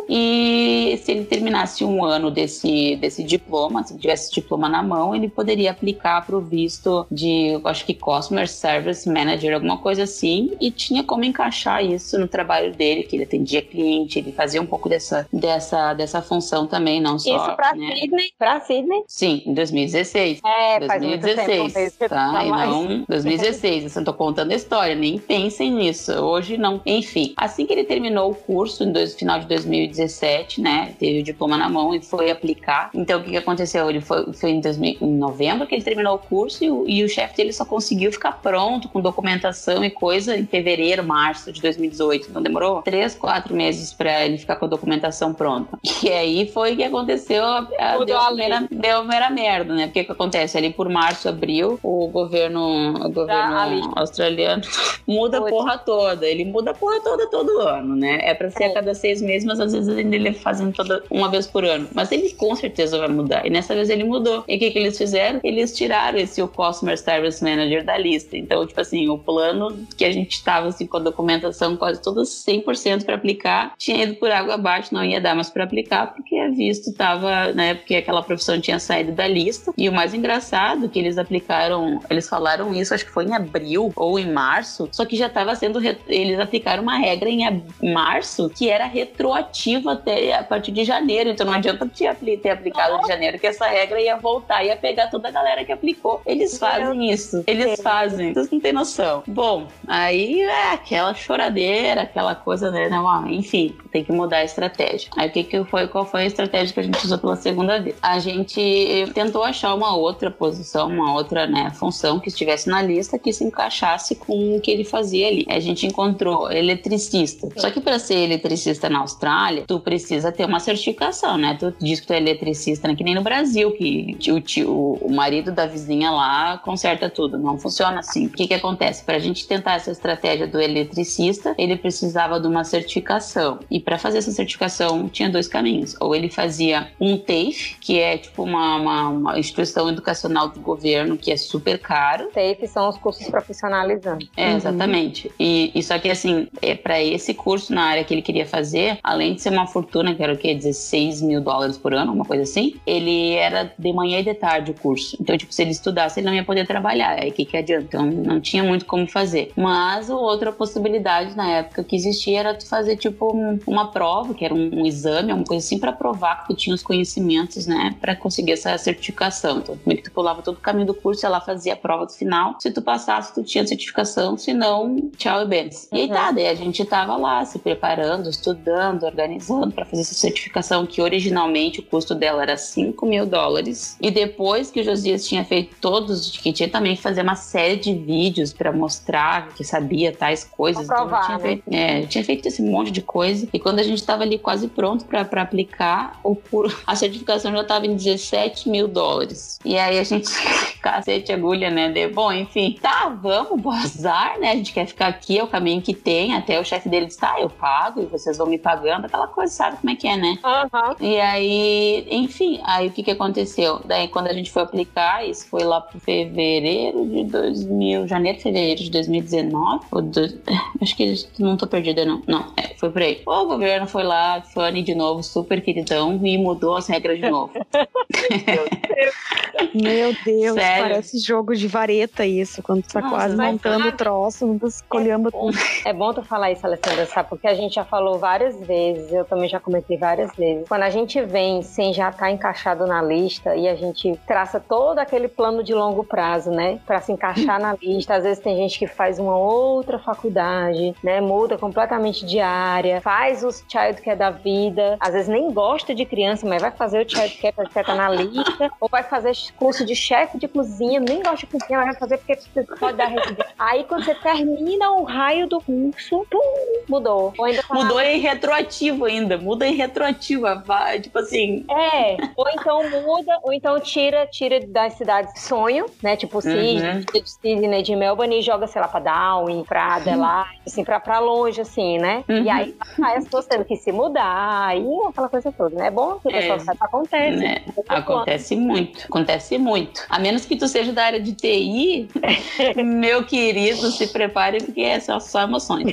e se ele terminasse um ano desse, desse diploma, se tivesse diploma na mão, ele poderia aplicar para o visto de, eu acho que Customer Service Manager, alguma coisa assim, e tinha como encaixar isso no trabalho dele, que ele atendia cliente, ele fazia um pouco dessa, dessa, dessa função também, não só... Isso para né? Sydney? Para Sydney? Sim, em dois mil e dezesseis. É, dois mil e dezesseis, faz muito tempo. tá? E não dois mil e dezesseis, eu não tô contando a história, nem pensem nisso, hoje não. Enfim, assim que ele terminou o curso, em dois, final de dois mil e dezessete, né, teve o diploma na mão e foi aplicar. Então, o que que aconteceu? Ele foi, foi em, dois mil, em novembro que ele terminou o curso e o, e o chefe dele só conseguiu ficar pronto com documentação e coisa em fevereiro, março de dois mil e dezoito. Então, demorou três, quatro meses pra ele ficar com a documentação pronta. E aí foi que aconteceu, a, a, deu, a mera, deu a mera merda, né? Porque o que acontece? Ali por março, abril, o governo, o governo australiano muda a porra toda. Ele muda a porra toda todo ano, né? É pra ser é. a cada seis meses, mas às vezes ele fazendo toda uma vez por ano. Mas ele com certeza vai mudar. E nessa vez ele mudou. E o que que eles fizeram? Eles tiraram esse o Customer Service Manager da lista. Então, tipo assim, o plano que a gente tava assim com a documentação quase toda cem por cento para aplicar, tinha ido por água abaixo, não ia dar mais para aplicar, porque a visto tava, né, porque aquela profissão tinha saído da lista. E o mais engraçado que eles aplicaram, eles falaram isso, acho que foi em abril ou em março, só que já tava sendo, eles aplicaram uma regra em março que era retroativa até a partir de janeiro, então não adianta ter aplicado de janeiro, que essa regra ia voltar, ia pegar toda a galera que aplicou. Eles fazem isso, eles fazem, vocês não têm noção. Bom, aí é aquela choradeira, aquela coisa, né, não, enfim, tem que mudar a estratégia. Aí o que que foi, qual foi a estratégia que a gente usou pela segunda vez? A gente tentou achar uma outra posição, uma outra, né, função que estivesse na lista que se encaixasse com o que ele fazia ali. A gente encontrou eletricista. Só que para ser eletricista na Austrália, tu precisa ter uma certificação, né? Tu diz que tu é eletricista, né? Que nem no Brasil, que o, tio, o marido da vizinha lá conserta tudo. Não funciona assim. O que que acontece? Pra gente tentar essa estratégia do eletricista, ele precisava de uma certificação. E para fazer essa certificação, tinha dois caminhos. Ou ele fazia um TAFE, que é tipo uma, uma, uma instituição educacional do governo, que é super caro. TAFE são os cursos profissionalizantes. É, exatamente. Uhum. E, e só que assim, é, para esse curso na área que ele queria ia fazer, além de ser uma fortuna, que era o quê? dezesseis mil dólares por ano, uma coisa assim, ele era de manhã e de tarde o curso. Então, tipo, se ele estudasse, ele não ia poder trabalhar. Aí, o que que adianta? Então, não tinha muito como fazer. Mas, outra possibilidade na época que existia era tu fazer, tipo, um, uma prova, que era um, um exame, uma coisa assim, pra provar que tu tinha os conhecimentos, né, pra conseguir essa certificação. Então, meio que tu pulava todo o caminho do curso, ela fazia a prova do final. Se tu passasse, tu tinha certificação, se não, tchau e bens. E aí tá, daí a gente tava lá se preparando, estudando, organizando pra fazer essa certificação, que originalmente o custo dela era cinco mil dólares. E depois que o Josias tinha feito todos, que tinha também que fazer uma série de vídeos pra mostrar que sabia tais coisas. Pra provar, então, tinha, né? feito, é, tinha feito esse monte de coisa. E quando a gente tava ali quase pronto pra, pra aplicar, o, a certificação já tava em dezessete mil dólares. E aí a gente, cacete, agulha, né? De, bom, enfim, tá, vamos, boa azar, né? A gente quer ficar aqui, é o caminho que tem. Até o chefe dele disse, tá, eu pago e vocês vão me pagando. Aquela coisa, sabe como é que é, né? Uhum. E aí, enfim, aí o que que aconteceu? Daí quando a gente foi aplicar, isso foi lá pro fevereiro de dois mil, janeiro, fevereiro de dois mil e dezenove, ou do, acho que não tô perdida não, não, é, foi por aí. O governo foi lá, Fanny de novo, super queridão, e mudou as regras de novo. Meu Deus, Sério? parece jogo de vareta isso, quando tu tá Nossa, quase mas montando o sabe? troço, escolhendo É bom, é bom tu falar isso, Alessandra, sabe? Porque a gente já falou várias vezes, eu também já comentei várias vezes. Quando a gente vem sem já estar encaixado na lista e a gente traça todo aquele plano de longo prazo, né? Pra se encaixar na lista. Às vezes tem gente que faz uma outra faculdade, né? Muda completamente de área, faz os childcare da vida. Às vezes nem gosta de criança, mas vai fazer o childcare porque tá na lista. Ou vai fazer curso de chefe de cozinha, nem gosta de cozinha, mas vai fazer porque você pode dar residência. Aí quando você termina o raio do curso, pum, mudou. Ou ainda tá Mudou em retroativo ainda, muda em retroativo, vai, tipo assim... É, ou então muda, ou então tira, tira das cidades de sonho, né? Tipo Sydney, Uhum. de Sydney, de Melbourne, e joga, sei lá, pra Darwin, pra Adelaide, assim, pra, pra longe, assim, né? Uhum. E aí, aí as pessoas tendo que se mudar, aí aquela coisa toda, né? É bom que o pessoal É, saiba que acontece. né? Acontece muito, acontece muito. A menos que tu seja da área de T I, meu querido, se prepare, porque é só, só emoções.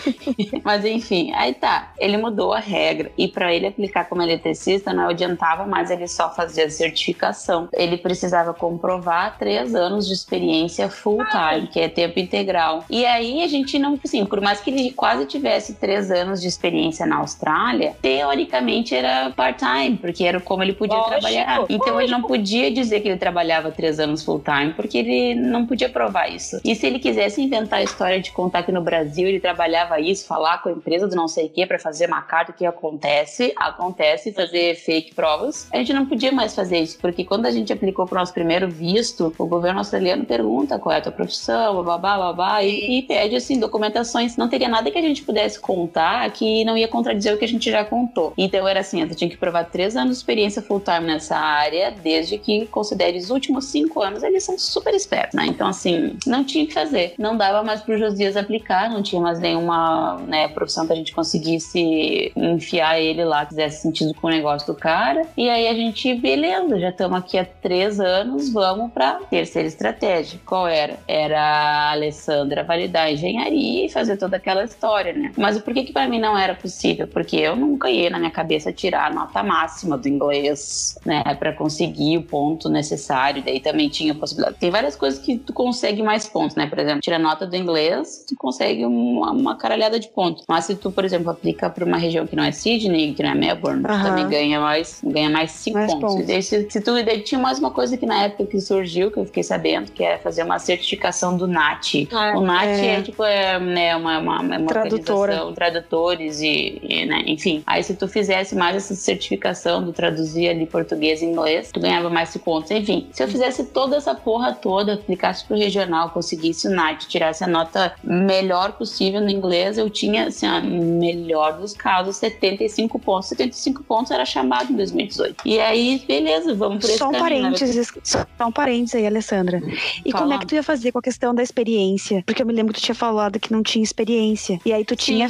Mas enfim, aí tá, ele mudou a regra, e pra ele aplicar como eletricista não adiantava mais ele só fazer a certificação. Ele precisava comprovar três anos de experiência full time, que é tempo integral. E aí a gente não, assim, por mais que ele quase tivesse três anos de experiência na Austrália, teoricamente era part-time, porque era como ele podia Lógico, trabalhar. Então lógico. ele não podia dizer que ele trabalhava três anos full time, porque ele não podia provar isso. E se ele quisesse inventar a história de contar que no Brasil ele trabalhava isso, falar com a empresa do não sei o que pra fazer uma carta, que acontece, acontece, fazer fake provas, a gente não podia mais fazer isso, porque quando a gente aplicou pro nosso primeiro visto, o governo australiano pergunta qual é a tua profissão, babá, babá, e, e pede, assim, documentações. Não teria nada que a gente pudesse contar que não ia contradizer o que a gente já contou. Então era assim, você tinha que provar três anos de experiência full time nessa área, desde que considere os últimos cinco anos, eles são super espertos, né? Então, assim, não tinha que fazer. Não dava mais pro Josias aplicar, não tinha mais nenhuma, né, profissão que a gente conseguisse enfiar ele lá, fizesse sentido com o negócio do cara. E aí a gente, beleza, já estamos aqui há três anos, vamos pra terceira estratégia. Qual era? Era a Alessandra validar a engenharia e fazer toda aquela história, né? Mas por que que pra mim não era possível? Porque eu nunca ia na minha cabeça tirar a nota máxima do inglês, né, pra conseguir o ponto necessário. Daí também tinha a possibilidade. Tem várias coisas que tu consegue mais pontos, né? Por exemplo, tira a nota do inglês, tu consegue uma, uma caralhada de pontos. Mas se tu, por exemplo, aplica pra uma região que não é Sydney, que não é Melbourne, Aham. tu também ganha mais, ganha mais cinco Mais pontos. pontos. E daí, se, se tu, daí tinha mais uma coisa que na época que surgiu, que eu fiquei sabendo, que é fazer uma certificação do NAT. Ah, o NAT é, é. tipo, é, né, uma, uma, uma Tradutora. organização, tradutores e, e, né, enfim. Aí se tu fizesse mais essa certificação do traduzir ali português e inglês, tu ganhava mais cinco pontos. Enfim, se eu fizesse toda essa porra toda, aplicasse pro regional, conseguisse o NAT, tirasse a nota melhor possível no inglês, eu tinha, assim, a melhor dos casos, setenta e cinco pontos. setenta e cinco pontos era chamado em dois mil e dezoito. E aí, beleza, vamos por esse Só um caminho, né? parênteses, só um parênteses aí, Alessandra. E Fala. como é que tu ia fazer com a questão da experiência? Porque eu me lembro que tu tinha falado que não tinha experiência. E aí tu tinha, mas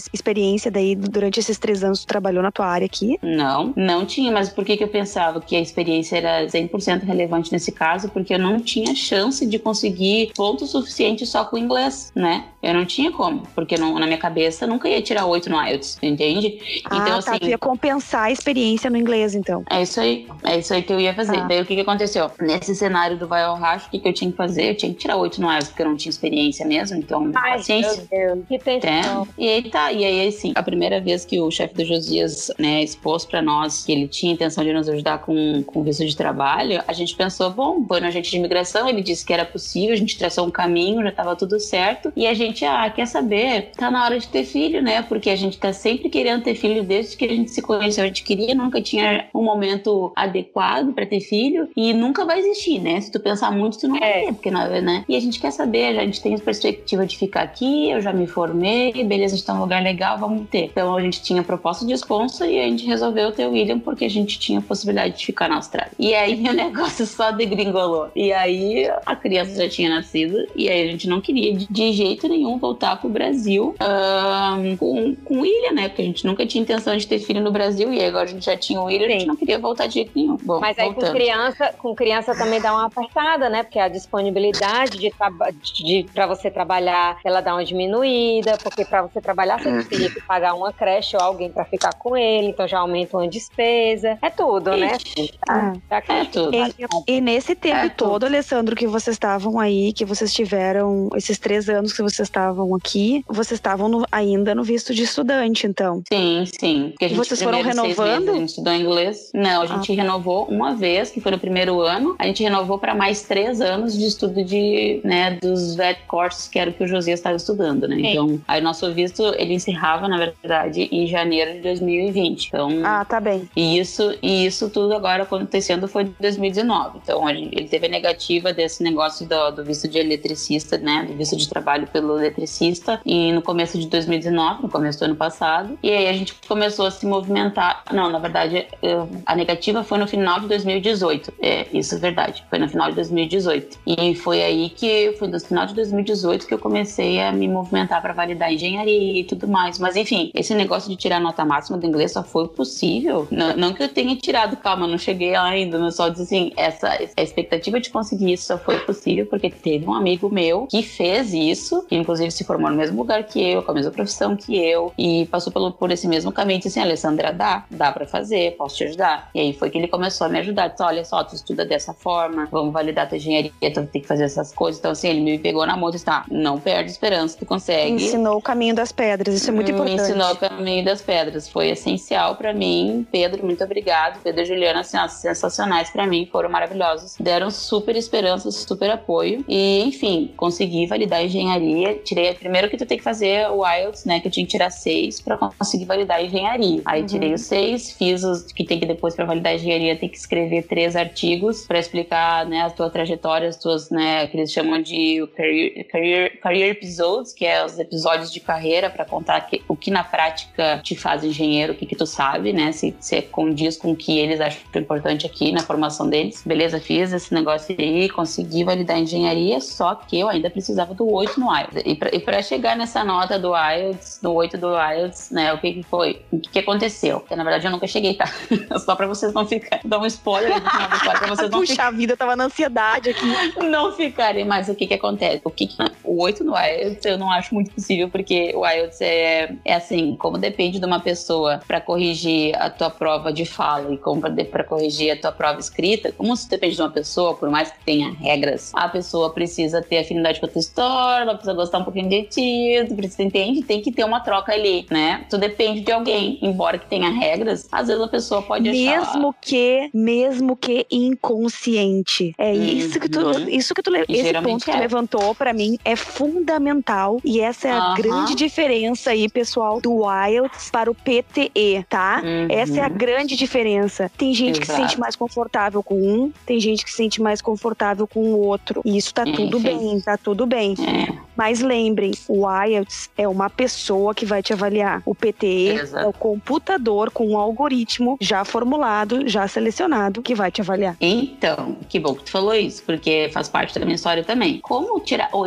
experiência daí durante esses três anos que tu trabalhou na tua área aqui? Não, não tinha, mas por que que eu pensava que a experiência era cem por cento relevante nesse caso? Porque eu não tinha chance de conseguir ponto suficiente só com o inglês, né? Eu não tinha como, porque não, na minha cabeça nunca ia tirar oito no I E L T S, entende? Ah, então, tá, assim, tu ia compensar a experiência no inglês, então. É isso aí, é isso aí que eu ia fazer. Tá. Daí o que que aconteceu? Nesse cenário do vai ao racho, o que que eu tinha que fazer? Eu tinha que tirar oito no I E L T S, porque eu não tinha experiência mesmo, então, Ai, paciência. meu Deus, que tensão. É. E aí tá, e aí assim, a primeira vez que o chefe do Josias, né, expôs pra nós que ele tinha intenção de nos ajudar com, com visto de trabalho, a gente pensou, bom, foi no agente de imigração, ele disse que era possível, a gente traçou um caminho, já tava tudo certo, e a gente, ah, quer saber, tá na hora de ter filho, né, porque a gente tá sempre querendo ter filho desde que a gente se conheceu, a gente queria, nunca tinha um momento adequado pra ter filho, e nunca vai existir, né, se tu pensar muito, tu não vai É. ter, porque não, né, e a gente quer saber, a gente tem a perspectiva de ficar aqui, eu já me formei, beleza, a gente tá num lugar legal, vamos ter. Então a gente tinha proposta de sponsor e a gente resolveu ter o William porque a gente tinha a possibilidade de ficar na Austrália. E aí o negócio só degringolou. E aí a criança já tinha nascido e aí a gente não queria de, de jeito nenhum voltar pro Brasil um, com, com o William, né? Porque a gente nunca tinha intenção de ter filho no Brasil e agora a gente já tinha o William, Sim. a gente não queria voltar de jeito nenhum. Bom, Mas aí voltando. com criança, com criança também dá uma apertada, né? Porque a disponibilidade de, traba- de para você trabalhar, ela dá uma diminuída, porque para você trabalhar você teria que pagar uma creche ou alguém para ficar com ele, então já aumenta uma despesa. É tudo, né? Ah. Tá aqui. É tudo. E, e nesse tempo É, todo, tudo. Alessandro, que vocês estavam aí, que vocês tiveram esses três anos que vocês estavam aqui, vocês estavam no- ainda no visto de estudante, então. Sim, sim. Porque a gente, vocês foram primeiro seis renovando? meses, a gente estudou inglês. Não, a gente renovou uma vez, que foi no primeiro ano. A gente renovou para mais três anos de estudo de, né, dos V E T courses, que era o que o Josias estava estudando, né? Sim. Então, aí nosso visto, ele encerrava, na verdade, em janeiro de dois mil e vinte. Então, Ah, tá bem. e isso, e isso tudo agora acontecendo foi em dois mil e dezenove. Então, a gente- ele teve a negativa desse negócio do, do visto de eletricista, né? Do visto de trabalho pelo eletricista. E no começo de dois mil e dezenove, no começo do ano passado. E aí a gente começou a se movimentar. Não, na verdade, eu- a negativa foi no final de dois mil e dezoito. É, isso é verdade. Foi no final de dois mil e dezoito. E foi aí que, foi no final de dois mil e dezoito que eu comecei a me movimentar para validar engenharia e tudo mais. Mas enfim, esse negócio de tirar a nota máxima do inglês só foi possível. Não, não que eu tenha tirado, calma, não cheguei lá ainda, mas só dizer assim, essa, a expectativa de conseguir isso só foi possível porque teve um amigo meu que fez isso, que inclusive se formou no mesmo lugar que eu, com a mesma profissão que eu, e passou pelo, por esse mesmo caminho, disse assim, Alessandra, dá, dá pra fazer, posso te ajudar. E aí foi que ele começou a me ajudar, disse, olha só, tu estuda dessa forma, vamos validar tua engenharia, tu tem que fazer essas coisas. Então assim, ele me pegou na mão e disse, tá, não perde esperança, tu consegue. Ensinou o caminho das pedras, isso é muito Me importante. ensinou o caminho das pedras, foi essencial pra mim. Pedro, muito obrigado. Pedro e Juliana, assim, ó, sensacionais pra mim, foram maravilhosos, deram super esperança, super apoio e, enfim, consegui validar a engenharia. Tirei, primeiro que tu tem que fazer o I E L T S, né, que eu tinha que tirar seis pra conseguir validar a engenharia. Aí Uhum. tirei os seis, fiz os que tem que depois pra validar a engenharia, tem que escrever três artigos pra explicar, né, a tua trajetória, as tuas, né, que eles chamam de career, career, career episodes, que é os episódios de carreira pra contar que, o que na prática te faz engenheiro, o que que tu sabe, né, se, se condiz com o que eles acham importante aqui na formação deles. Beleza, fiz esse negócio aí, consegui validar a engenharia, só que eu ainda precisava do oito no I E L T S. E pra, e pra chegar nessa nota do I E L T S, do oito do I E L T S, né, o que que foi? O que que aconteceu? Porque na verdade eu nunca cheguei, tá? Só pra vocês não ficarem, dar um spoiler no final do história, pra vocês não Puxa ficarem, vida, eu tava na ansiedade aqui. não ficarem, mas o que que acontece? O que que, o oito no I E L T S eu não acho muito possível, porque o I E L T S é, é assim, como depende de uma pessoa pra corrigir a tua prova de fala e como pra, de- pra corrigir a tua prova escrita, como se depende de uma pessoa, por mais que tenha regras, a pessoa precisa ter afinidade com a tua história, ela precisa gostar um pouquinho de ti, tu precisa, entende? Tem que ter uma troca ali, né? Tu depende de alguém, embora que tenha regras, às vezes a pessoa pode achar... Mesmo que, mesmo que inconsciente. É isso que tu, Uhum. isso que tu, le- E esse geralmente ponto que tu é. levantou pra mim é fundamental e essa é a Aham. grande diferença aí, pessoal, do I E L T S para o P T E, tá? Uhum. Essa é a grande diferença. Tem gente que se Exato. sente mais confortável com um, tem gente que se sente mais confortável com o outro. E isso tá É, tudo sim. bem, tá tudo bem. É. Mas lembrem, o I E L T S é uma pessoa que vai te avaliar. O P T E Exato. é o computador com um algoritmo já formulado, já selecionado, que vai te avaliar. Então, que bom que tu falou isso, porque faz parte da minha história também. Como tirar oito no I E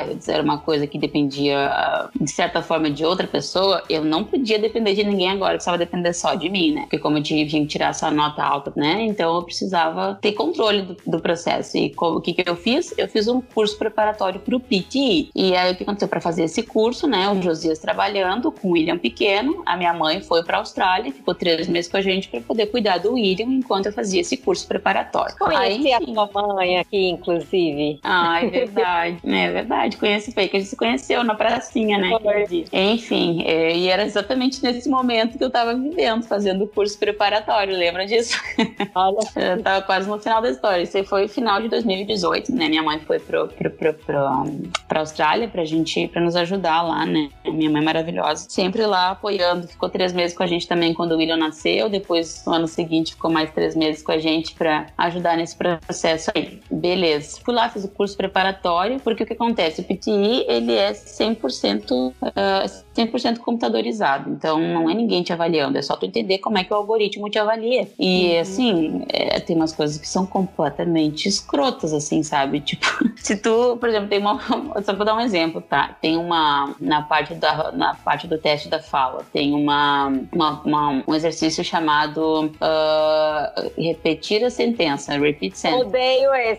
IELTS era uma coisa que dependia, de certa forma, de outra pessoa, eu não podia depender de ninguém agora, eu precisava depender só de mim, né? Porque como eu tinha que tirar essa nota alta, né? Então eu precisava ter controle do, do processo. E como, o que que eu fiz? Eu fiz um curso preparatório para o P T E. E aí o que aconteceu? Para fazer esse curso, né? O Josias trabalhando com o William pequeno, a minha mãe foi para a Austrália, ficou três meses com a gente para poder cuidar do William enquanto eu fazia esse curso preparatório. Conheci a tua mãe aqui, inclusive. Ah, é verdade. É verdade. Conheci, foi que a gente se conheceu na pracinha, né? Enfim, é, e era exatamente nesse momento que eu tava vivendo, fazendo o curso preparatório, lembra disso? Olha. Eu tava quase no final da história. Isso aí foi o final de dois mil e dezoito, né? Minha mãe foi pro, pro, pro, pro, pra Austrália pra gente, pra nos ajudar lá, né? Minha mãe é maravilhosa. Sempre lá apoiando. Ficou três meses com a gente também quando o William nasceu. Depois, no ano seguinte, ficou mais três meses com a gente pra ajudar nesse processo aí. Beleza. Fui lá, fiz o curso preparatório, porque o que acontece? O P T E, ele é cem por cento, uh, cem por cento computadorizado. Então, não é ninguém te avaliando. É só tu entender como é que o algoritmo te avalia. E, uhum. assim, é, tem umas coisas que são completamente escrotas, assim, sabe? Tipo, se tu, por exemplo, tem uma... Só vou dar um exemplo, tá? Tem uma... Na parte, da, na parte do teste da fala, tem uma, uma, uma um exercício chamado uh, repetir a sentença. Repeat sentence. Odeio esse.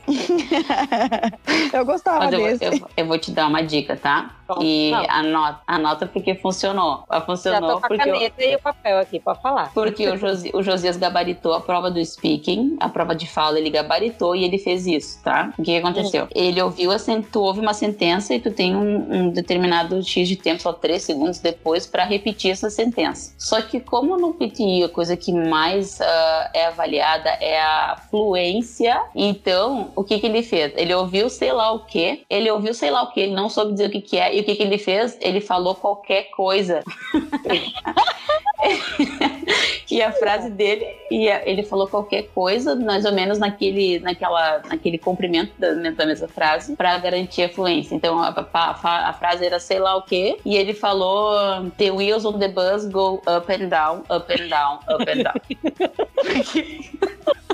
Eu gostava Mas eu, desse. Eu, eu vou te dar uma dica, tá? Bom, e anota, anota porque funcionou. Funcionou Já tô com a porque caneta eu, e o papel aqui pra falar. Porque o, Josi, o Josias gabaritou a prova do speaking, a prova de fala, ele gabaritou e ele fez isso, tá? O que aconteceu? Hum. Ele ouviu, a, tu ouve uma sentença e tu tem um, um determinado X de tempo, só três segundos depois, pra repetir essa sentença. Só que como no P T E a coisa que mais uh, é avaliada é a fluência, então o que que ele fez? Ele ouviu sei lá o que, ele ouviu sei lá o que, ele não soube dizer o que que é, e o que que ele fez? Ele falou qualquer coisa. E a frase dele, e ele falou qualquer coisa, mais ou menos naquele, naquela, naquele comprimento da, da mesma frase, para garantir a fluência. Então a, a, a frase era sei lá o que, e ele falou the wheels on the bus go up and down, up and down, up and down.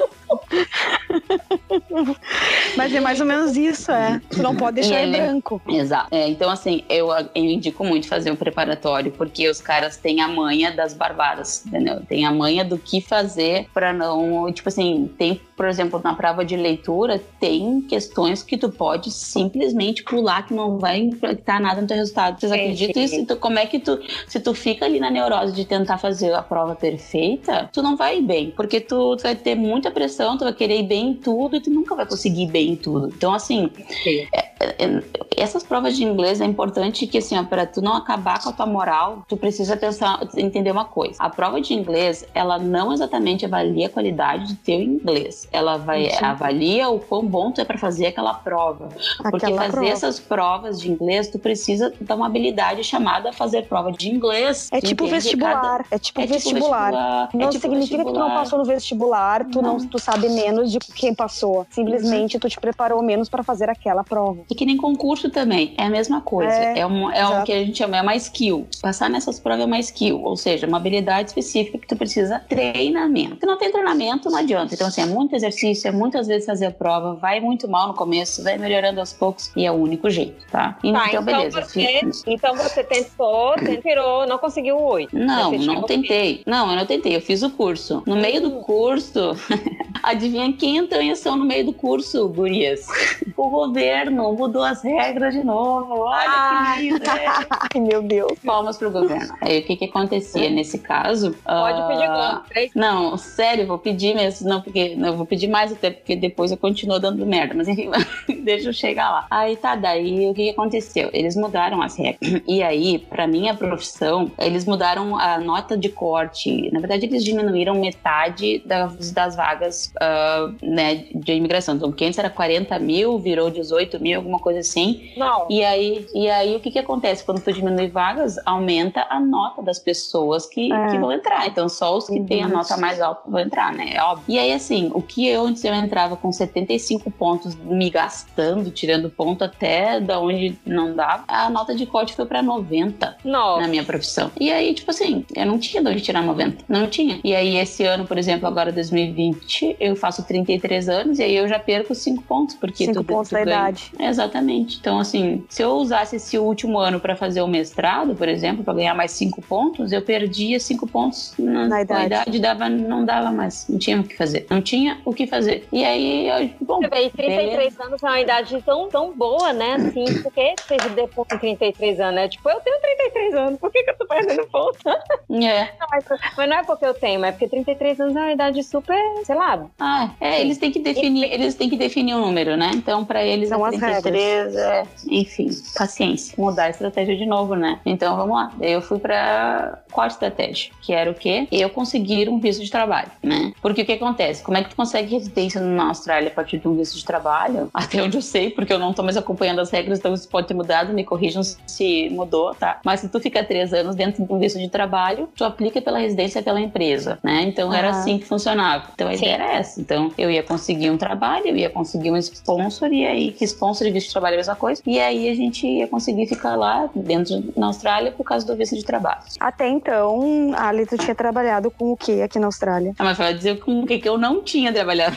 Mas é mais ou menos isso, é. Tu não pode deixar em branco. Exato. É, então, assim, eu, eu indico muito fazer um preparatório, porque os caras têm a manha das barbadas, entendeu? Tem a manha do que fazer pra não... Tipo assim, tem, por exemplo, na prova de leitura, tem questões que tu pode simplesmente pular, que não vai impactar nada no teu resultado. Vocês acreditam isso? Então, como é que tu... Se tu fica ali na neurose de tentar fazer a prova perfeita, tu não vai ir bem, porque tu, tu vai ter muita pressão, tu vai querer ir bem em tudo e tu nunca vai conseguir ir bem em tudo. Então, assim, é, é, essas provas de inglês é importante que, assim, ó, pra tu não acabar com a tua moral, tu precisa pensar, entender uma coisa. A prova de inglês, ela não exatamente avalia a qualidade do teu inglês. Ela vai, avalia o quão bom tu é pra fazer aquela prova. Aquela Porque fazer prova. essas provas de inglês, tu precisa dar uma habilidade chamada fazer prova de inglês. É tipo vestibular. Cada... É tipo é vestibular. Tipo vestibular. Não é tipo significa vestibular. que tu não passou no vestibular, tu não, não tu sabe menos de quem passou. Simplesmente uhum. tu te preparou menos para fazer aquela prova. E que nem concurso também, é a mesma coisa. É, é, um, é o que a gente chama, é uma skill. Passar nessas provas é uma skill, ou seja, uma habilidade específica que tu precisa treinamento. Se não tem treinamento, não adianta. Então, assim, é muito exercício, é muitas vezes fazer a prova, vai muito mal no começo, vai melhorando aos poucos e é o único jeito, tá? Então, tá, então beleza. Você, então você tentou, tirou, não conseguiu o oito. Não, não tentei. Não, eu não tentei, eu fiz o curso. No meio do curso, adivinha quem entrou em ação no meio do curso, gurias? O governo mudou as regras de novo. Olha ah. que lindo. Ai, meu Deus. Palmas pro governo. Aí o que que acontecia nesse caso? Pode uh... pedir quanto? Não, sério, vou pedir mesmo. Não, porque não, eu vou pedir mais até porque depois eu continuo dando merda. Mas enfim, deixa eu chegar lá. Aí tá, daí o que que aconteceu? Eles mudaram as regras. E aí, pra minha profissão, eles mudaram a nota de corte. Na verdade, eles diminuíram metade das, das vagas uh, né, de imigração. Então, porque antes era quarenta mil, virou dezoito mil, alguma coisa assim. Não. E aí, e aí o que que acontece? Quando tu diminui vagas, aumenta a nota das pessoas que, é. que vão entrar. Então, só os que uhum. têm a nota mais alta vão entrar, né? É óbvio. E aí, assim, o que eu antes eu entrava com setenta e cinco pontos, me gastando, tirando ponto até da onde não dava, a nota de corte foi pra noventa. Nossa. Na minha profissão. E aí, tipo assim, eu não tinha de onde tirar noventa. Não tinha. E aí, esse ano, por exemplo, agora dois mil e vinte, eu faço trinta e três anos e aí eu já perco cinco pontos, porque cinco tu, pontos tu da ganha. idade. Exatamente. Então, assim, se eu usasse esse último ano para fazer o mestrado, por exemplo, para ganhar mais cinco pontos, eu perdia cinco pontos na, Na idade. na idade, dava, não dava mais, não tinha o que fazer. Não tinha o que fazer. E aí, eu, bom, Você vê, trinta e três anos é uma idade tão, tão boa, né? Assim, por que você perdeu ponto com trinta e três anos, né? Tipo, eu tenho trinta e três anos, por que, que eu tô perdendo ponto? É. Não, mas, mas não é porque eu tenho, é porque trinta e três anos é uma idade super, sei lá. Ah, é, eles têm que definir, eles têm que definir um número, né? Então, pra eles, São é as trinta e três, é, enfim, paciência. Mudar a estratégia de novo, né? Então, vamos lá. Eu fui pra quarta estratégia, que era o quê? Eu conseguir um visto de trabalho, né? Porque o que acontece? Como é que tu consegue residência na Austrália a partir de um visto de trabalho? Até onde eu sei, porque eu não tô mais acompanhando as regras, então isso pode ter mudado, me corrijam se mudou, tá? Mas se tu fica três anos dentro de um visto de trabalho, tu aplica pela residência pela empresa, né? Então era Aham. assim que funcionava. Então a Sim. ideia era essa. Então eu ia conseguir um trabalho, eu ia conseguir um sponsor, e aí que sponsor e visto de trabalho é a mesma coisa, e aí a gente ia conseguir ficar lá dentro na Austrália por causa do visto de trabalho. Até então, Ali, tu tinha trabalhado com o que aqui na Austrália? Ah, mas vai dizer com o que que eu não tinha trabalhado.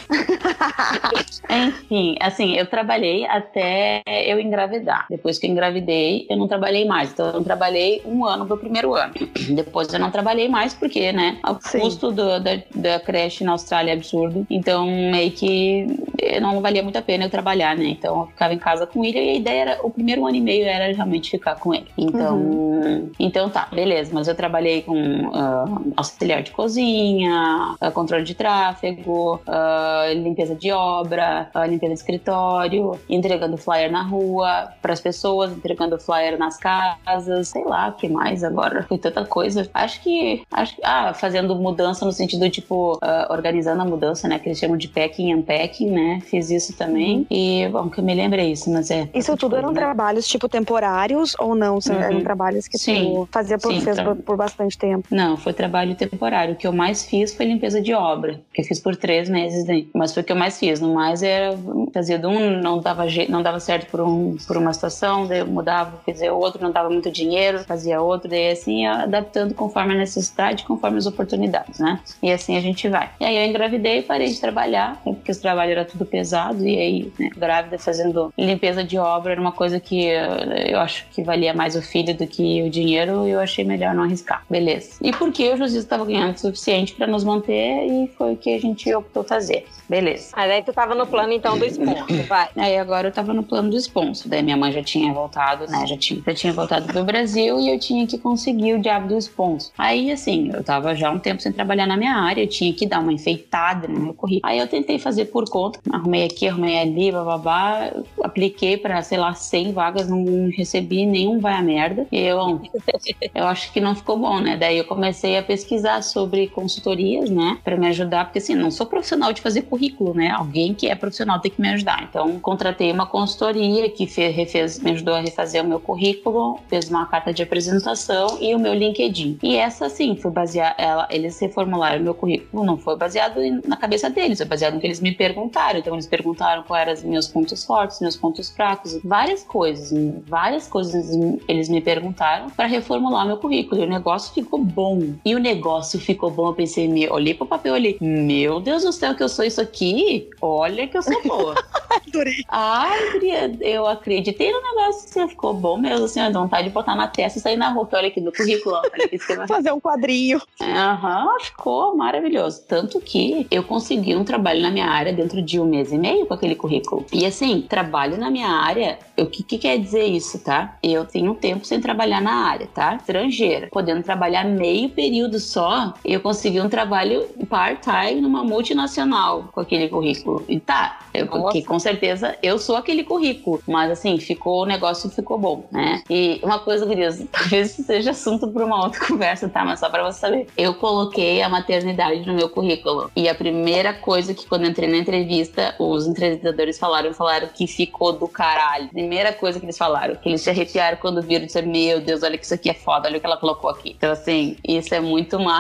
Enfim, assim, eu trabalhei até eu engravidar. Depois que eu engravidei, eu não trabalhei mais. Então, eu trabalhei um ano pro primeiro ano. Depois eu não trabalhei mais porque, né, o Sim. custo do, da, da creche na Austrália é absurdo. Então, meio que não valia muito a pena eu trabalhar, né? Então, eu ficava em casa com ele e a ideia era, o primeiro ano e meio era realmente ficar com ele. Então, uhum. então tá, beleza. Mas eu trabalhei com uh, auxiliar de cozinha, uh, controle de tráfego, uh, limpeza de obra, uh, limpeza de escritório, entregando flyer na rua para as pessoas, entregando flyer nas casas, sei lá, o que mais agora? Foi tanta coisa. Acho que, acho que ah, fazendo mudança no sentido, tipo, uh, organizando a mudança, né, que eles chamam de packing and unpacking, né, fiz isso também. Uhum. E, bom, que eu me lembrei isso, mas é... Isso tudo eram né? trabalhos, tipo, temporários ou não? Uhum. Eram trabalhos que Sim. tu fazia por, Sim, fez tra... por, por bastante tempo? Não, foi trabalho temporário. O que eu mais fiz foi limpeza de obra, que eu fiz por três meses daí. Mas foi o que eu mais fiz. No mais, era fazia de um, não dava, je... não dava certo por, um, por uma situação, daí eu mudava, fazia outro, não dava muito dinheiro, fazia outro, daí assim, adaptando conforme a necessidade, conforme as oportunidades, né? E assim a gente vai. E aí eu engravidei e parei de trabalhar, porque os trabalhos era tudo pesado, e aí, né, grávida fazendo limpeza de obra era uma coisa que eu acho que valia mais o filho do que o dinheiro, e eu achei melhor não arriscar. Beleza. E porque o José estava ganhando o suficiente para nos manter, e foi o que a gente optou fazer. Beleza. Aí daí tu tava no plano, então, do sponsor, vai. Aí agora eu tava no plano do sponsor. Daí minha mãe já tinha voltado, né? Já tinha, já tinha voltado pro Brasil e eu tinha que conseguir o diabo do sponsor. Aí, assim, eu tava já um tempo sem trabalhar na minha área, eu tinha que dar uma enfeitada no meu currículo. Aí eu tentei fazer por conta, arrumei aqui, arrumei ali, bababá, apliquei pra, sei lá, cem vagas, não recebi nenhum vai a merda. E eu, eu acho que não ficou bom, né? Daí eu comecei a pesquisar sobre consultorias, né? Pra me ajudar, porque assim, não sou profissional de fazer currículo, né? Alguém que é profissional tem que me ajudar. Então, contratei uma consultoria que fez, refez, me ajudou a refazer o meu currículo, fez uma carta de apresentação e o meu LinkedIn. E essa, sim, foi baseada, ela, eles reformularam o meu currículo, não foi baseado na cabeça deles, foi baseado no que eles me perguntaram. Então, eles perguntaram quais eram os meus pontos fortes, meus pontos fracos, várias coisas, várias coisas eles me perguntaram para reformular meu currículo. E o negócio ficou bom. E o negócio ficou bom, eu pensei, meu, olhei pro papel, olhei, meu Deus do céu, que eu sou isso aqui? Olha que eu sou boa. Adorei. Ai, eu acreditei no negócio, assim, ficou bom mesmo, assim, eu dou vontade de botar na testa e sair na rua, olha aqui no currículo, olha aqui, escreva. Fazer um quadrinho. Aham, uhum, ficou maravilhoso. Tanto que eu consegui um trabalho na minha área dentro de um mês e meio com aquele currículo. E assim, trabalho na minha área, o que, que quer dizer isso, tá? Eu tenho tempo sem trabalhar na área, tá? Estrangeira. Podendo trabalhar meio período só, eu consegui um trabalho part-time numa multinacional com aquele currículo. E tá, eu, que com certeza eu sou aquele currículo, mas assim, ficou, o negócio ficou bom, né? E uma coisa, gurias, talvez isso seja assunto para uma outra conversa, tá? Mas só pra você saber. Eu coloquei a maternidade no meu currículo. E a primeira coisa que quando eu entrei na entrevista, os entrevistadores falaram, falaram que ficou do caralho. Primeira coisa que eles falaram, que eles se arrepiaram quando viram e disseram, meu Deus, olha que isso aqui é foda, olha o que ela colocou aqui. Então assim, isso é muito massa.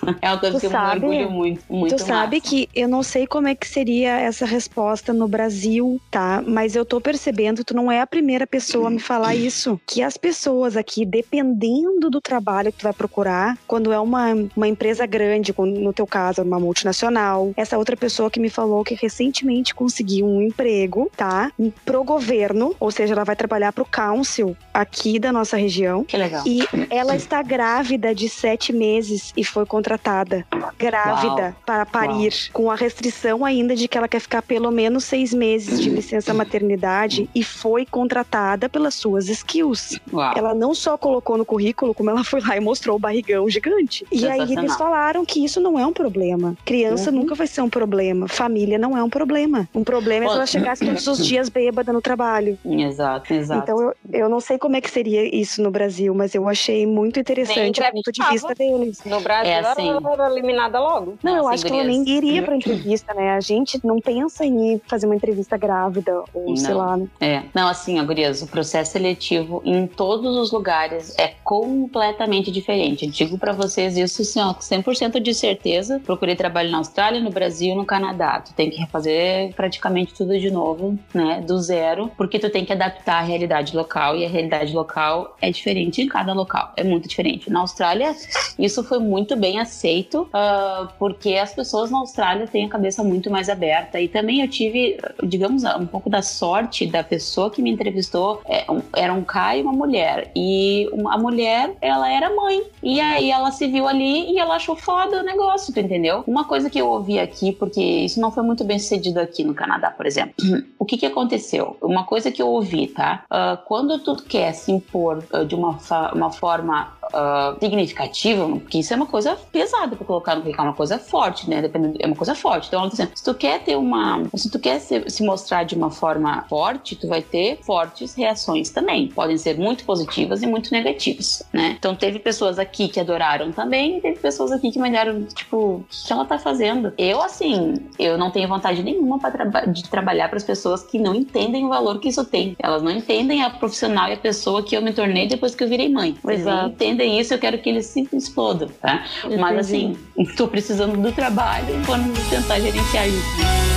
É uma coisa Tu que eu sabe- me orgulho muito, muito Tu sabe massa. que eu não sei como é que seria essa resposta no Brasil, tá? Mas eu tô percebendo, tu não é a primeira pessoa a me falar isso, que as pessoas aqui, dependendo do trabalho que tu vai procurar, quando é uma, uma empresa grande, como no teu caso, uma multinacional, essa outra pessoa que me falou que recentemente conseguiu um emprego, tá? Pro governo, ou seja, ela vai trabalhar pro council aqui da nossa região. Que legal. E ela está grávida de sete meses e foi contratada. Grávida Uau. para parir. Com a restrição ainda de que ela quer ficar pelo menos seis meses de licença maternidade e foi contratada pelas suas skills. Uau. Ela não só colocou no currículo, como ela foi lá e mostrou o barrigão gigante. E aí Sensacional. eles falaram que isso não é um problema. Criança Uhum. nunca vai ser um problema. Família não é um problema. Um problema é se Ó, ela chegasse todos os dias bêbada no trabalho. Exato, exato. Então eu, eu não sei como é que seria isso no Brasil, mas eu achei muito interessante o ponto de entrevistava. vista deles. No Brasil, É assim. ela era eliminada logo. Não, eu Não, acho sem que ela nem gurias. iria pra entrevista, né? A gente não pensa em ir fazer uma entrevista grávida, ou sei Não. lá, né? É, não, assim, ó, gurias, o processo seletivo em todos os lugares é completamente diferente. Eu digo pra vocês isso, assim, ó, com cem por cento de certeza. Procurei trabalho na Austrália, no Brasil, no Canadá. Tu tem que refazer praticamente tudo de novo, né, do zero, porque tu tem que adaptar a realidade local, e a realidade local é diferente em cada local, é muito diferente. Na Austrália, isso foi muito bem aceito, ah, porque as pessoas na Austrália têm a cabeça muito mais aberta, e também eu tive, digamos, um pouco da sorte da pessoa que me entrevistou, é, um- era um cara e uma mulher, e uma- a mulher, ela era mãe, e aí ela se viu ali e ela achou foda o negócio, tu entendeu? Uma coisa que eu ouvi aqui, porque isso não foi muito bem sucedido aqui no Canadá, por exemplo, o que que aconteceu? Uma coisa que eu ouvi, tá? Ah, quando tu quer se impor ah, de uma, fa- uma forma ah, significativa, porque isso é uma coisa pesada pra colocar no currículo, é uma coisa forte, né? Dependendo, é uma coisa forte. Então, ela tá dizendo, se tu quer ter uma, se tu quer se, se mostrar de uma forma forte, tu vai ter fortes reações também. Podem ser muito positivas e muito negativas, né? Então, teve pessoas aqui que adoraram também, e teve pessoas aqui que me olharam, tipo, o que ela tá fazendo? Eu, assim, eu não tenho vontade nenhuma pra traba- de trabalhar para as pessoas que não entendem o valor que isso tem. Elas não entendem a profissional e a pessoa que eu me tornei depois que eu virei mãe. Eles não Exato. entendem isso, eu quero que eles se explodam, tá? Entendi. Mas assim, tô precisando do trabalho e vamos tentar gerenciar isso.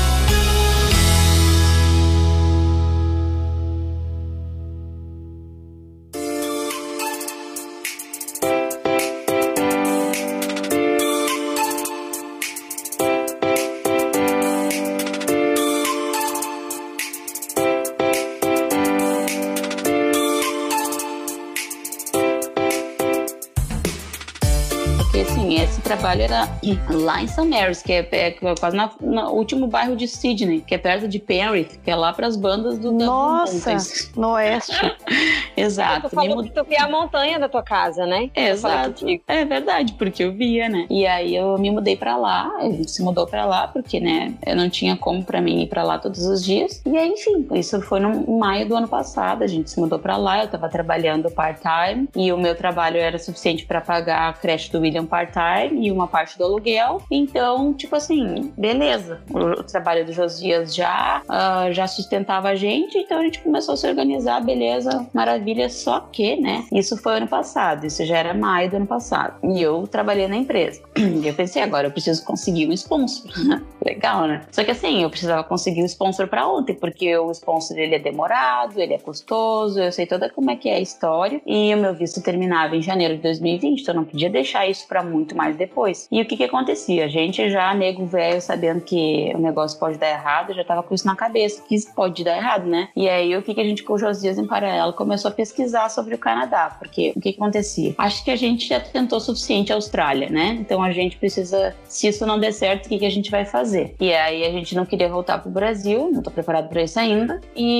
Porque assim, esse trabalho era lá em Saint Mary's, que é, é quase na- no último bairro de Sydney, que é perto de Penrith, que é lá pras bandas do Dublin Nossa, Mountains. no oeste. Exato. Tu Me falou mudei- que tu via a montanha da tua casa, né? É, Eu falei exato. contigo. É verdade, porque eu via, né? E aí eu me mudei pra lá, a gente se mudou pra lá, porque, né, eu não tinha como pra mim ir pra lá todos os dias. E aí, enfim, isso foi no em maio do ano passado, a gente se mudou pra lá, eu tava trabalhando part-time, e o meu trabalho era suficiente pra pagar a creche do William part-time e uma parte do aluguel. Então, tipo assim, beleza. O, o trabalho do Josias já, ah, já sustentava a gente, então a gente começou a se organizar, beleza, maravilha, só que, né, isso foi ano passado, isso já era maio do ano passado, e eu trabalhei na empresa. E eu pensei, agora eu preciso conseguir um sponsor. Legal, né? Só que assim, eu precisava conseguir um sponsor pra ontem, porque o sponsor, ele é demorado, ele é custoso, eu sei toda como é que é a história, e o meu visto terminava em janeiro de dois mil e vinte, então eu não podia deixar isso pra muito mais depois. E o que que acontecia? A gente já, nego velho, sabendo que o negócio pode dar errado, já tava com isso na cabeça, que isso pode dar errado, né? E aí o que que a gente, com o Josias em paralelo, começou a pesquisar sobre o Canadá, porque o que que acontecia? Acho que a gente já tentou o suficiente a Austrália, né? Então a gente precisa, se isso não der certo, o que que a gente vai fazer? E aí a gente não queria voltar pro Brasil, não tô preparado pra isso ainda,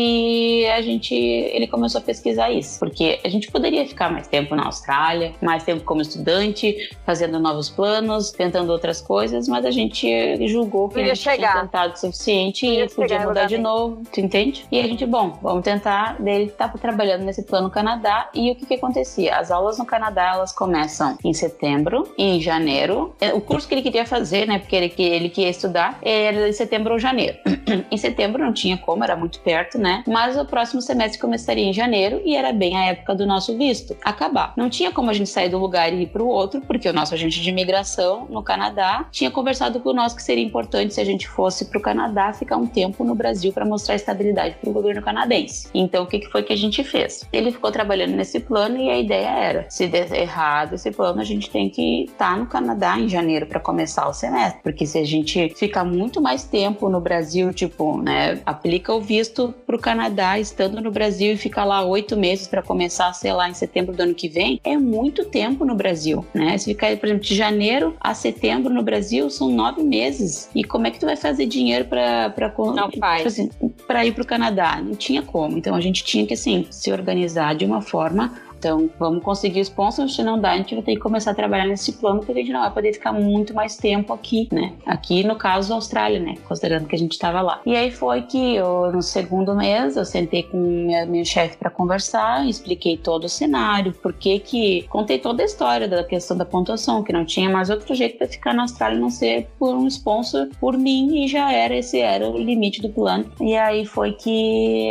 e a gente, ele começou a pesquisar isso, porque a gente poderia ficar mais tempo na Austrália, mais tempo como estudante, fazendo novos planos, tentando outras coisas, mas a gente julgou que Não a ia gente tinha chegar. tentado o suficiente Não ia e podia chegar em mudar lugar de nenhum. novo, tu entende? E a gente, bom, vamos tentar. Daí ele tava trabalhando nesse plano Canadá, e o que que acontecia? As aulas no Canadá, elas começam em setembro e em janeiro. O curso que ele queria fazer, né, porque ele, que- ele queria estudar lugar, era em setembro ou janeiro. Em setembro não tinha como, era muito perto, né? Mas o próximo semestre começaria em janeiro e era bem a época do nosso visto acabar. Não tinha como a gente sair do lugar e ir para o outro, porque o nosso agente de imigração no Canadá tinha conversado com nós que seria importante, se a gente fosse para o Canadá, ficar um tempo no Brasil para mostrar estabilidade para o governo canadense. Então, o que foi que a gente fez? Ele ficou trabalhando nesse plano e a ideia era, se der errado esse plano, a gente tem que estar no Canadá em janeiro para começar o semestre, porque se a gente ficar muito mais tempo no Brasil, tipo, né, aplica o visto para o Canadá estando no Brasil e fica lá oito meses para começar, sei lá, em setembro do ano que vem, é muito tempo no Brasil, né? Se ficar, por exemplo, de janeiro a setembro no Brasil, são nove meses. E como é que tu vai fazer dinheiro para para assim, para ir para o Canadá? Não tinha como. Então a gente tinha que, assim, se organizar de uma forma. Então, vamos conseguir o sponsor, se não dá, a gente vai ter que começar a trabalhar nesse plano, porque a gente não vai poder ficar muito mais tempo aqui, né? Aqui, no caso, Austrália, né? Considerando que a gente estava lá. E aí foi que, eu, no segundo mês, eu sentei com minha, minha chefe para conversar, expliquei todo o cenário, porque que... Contei toda a história da questão da pontuação, que não tinha mais outro jeito para ficar na Austrália, não ser por um sponsor, por mim, e já era, esse era o limite do plano. E aí foi que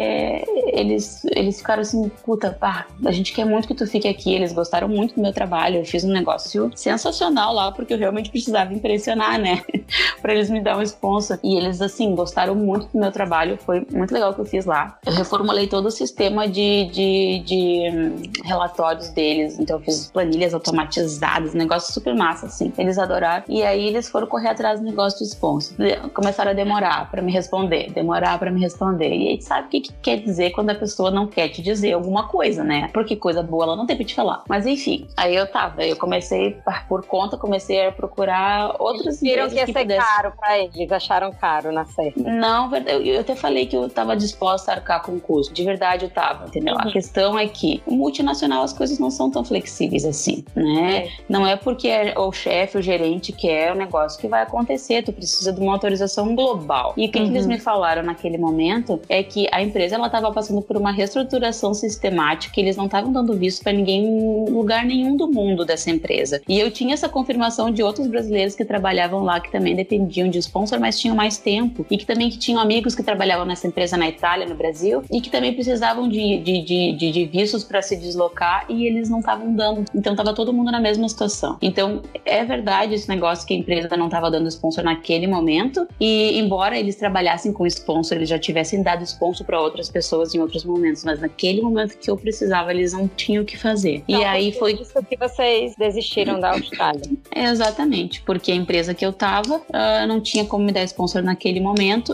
eles, eles ficaram assim, puta, pá, a gente quer muito que tu fique aqui, eles gostaram muito do meu trabalho, eu fiz um negócio sensacional lá, porque eu realmente precisava impressionar, né, pra eles me dar um sponsor, e eles, assim, gostaram muito do meu trabalho, foi muito legal o que eu fiz lá. Eu reformulei todo o sistema de, de, de hum, relatórios deles, então eu fiz planilhas automatizadas, negócio super massa, assim, eles adoraram, e aí eles foram correr atrás do negócio do sponsor, começaram a demorar pra me responder, demorar pra me responder, e aí sabe o que, que quer dizer quando a pessoa não quer te dizer alguma coisa, né, porque coisa boa ela não tem pra te falar. Mas enfim, aí eu tava, eu comecei, por conta, comecei a procurar outros viram que ia que ser pudesse... caro pra eles, acharam caro na certa. Não, eu até falei que eu tava disposta a arcar com o custo, de verdade eu tava, entendeu? Uhum. A questão é que o multinacional as coisas não são tão flexíveis assim, né? É. Não é porque é o chefe, o gerente quer o negócio que vai acontecer, tu precisa de uma autorização global. E o que, uhum. que eles me falaram naquele momento é que a empresa, ela tava passando por uma reestruturação sistemática, que eles não estavam dando visto para ninguém em lugar nenhum do mundo dessa empresa. E eu tinha essa confirmação de outros brasileiros que trabalhavam lá, que também dependiam de sponsor, mas tinham mais tempo, e que também que tinham amigos que trabalhavam nessa empresa na Itália, no Brasil, e que também precisavam de, de, de, de, de vistos para se deslocar, e eles não estavam dando. Então tava todo mundo na mesma situação. Então é verdade esse negócio que a empresa não estava dando sponsor naquele momento, e embora eles trabalhassem com sponsor, eles já tivessem dado sponsor para outras pessoas em outros momentos, mas naquele momento que eu precisava, eles não tinham o que fazer. Então, e aí foi isso que vocês desistiram da Austrália. É, exatamente, porque a empresa que eu tava uh, não tinha como me dar sponsor naquele momento,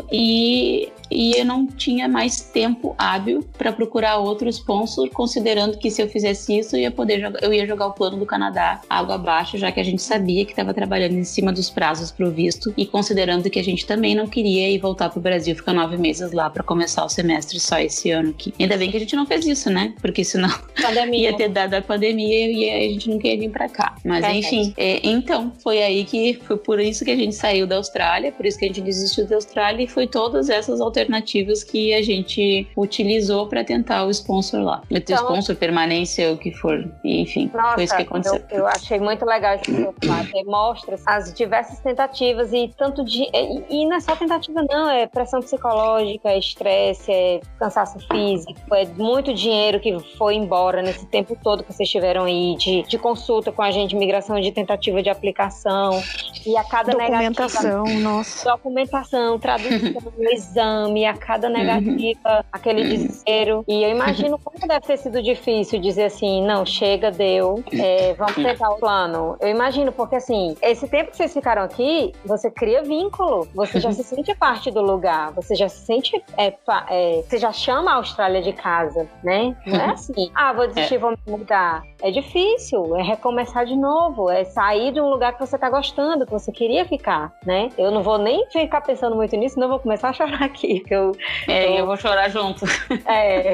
e e eu não tinha mais tempo hábil para procurar outro sponsor, considerando que se eu fizesse isso eu ia poder jogar, eu ia jogar o plano do Canadá água abaixo, já que a gente sabia que estava trabalhando em cima dos prazos pro visto, e considerando que a gente também não queria ir voltar pro Brasil, ficar nove meses lá para começar o semestre só esse ano aqui. Ainda bem que a gente não fez isso, né? Porque senão pandemia. ia ter dado a pandemia e a gente não queria vir para cá. Mas é, enfim, é, então foi aí que foi por isso que a gente saiu da Austrália, por isso que a gente desistiu da Austrália, e foi todas essas alternativas que a gente utilizou para tentar o sponsor lá. O então, sponsor, permanência, o que for. E, enfim, nossa, foi isso que aconteceu. Eu, eu achei muito legal isso que você fala. Mostra as diversas tentativas e tanto de... E, e não é só tentativa, não. É pressão psicológica, é estresse, é cansaço físico, é muito dinheiro que foi embora nesse tempo todo que vocês tiveram aí de, de consulta com a gente, imigração, de tentativa de aplicação. E a cada documentação, negativa... nossa. Documentação, tradução, exame, a cada negativa, uhum. aquele desespero. E eu imagino como deve ter sido difícil dizer assim, não, chega, deu, é, vamos tentar o plano. Eu imagino, porque assim, esse tempo que vocês ficaram aqui, você cria vínculo, você já se sente parte do lugar, você já se sente, é, é, você já chama a Austrália de casa, né? Não é assim, ah, vou desistir, é. vou me mudar. É difícil, é recomeçar de novo, é sair de um lugar que você tá gostando, que você queria ficar, né? Eu não vou nem ficar pensando muito nisso, não vou começar a chorar aqui, que eu... É, eu, eu vou chorar junto. É,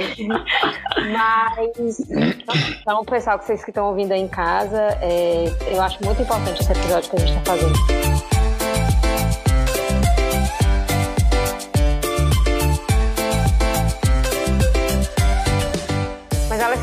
mas... Então, pessoal, que vocês que estão ouvindo aí em casa, é, eu acho muito importante esse episódio que a gente tá fazendo.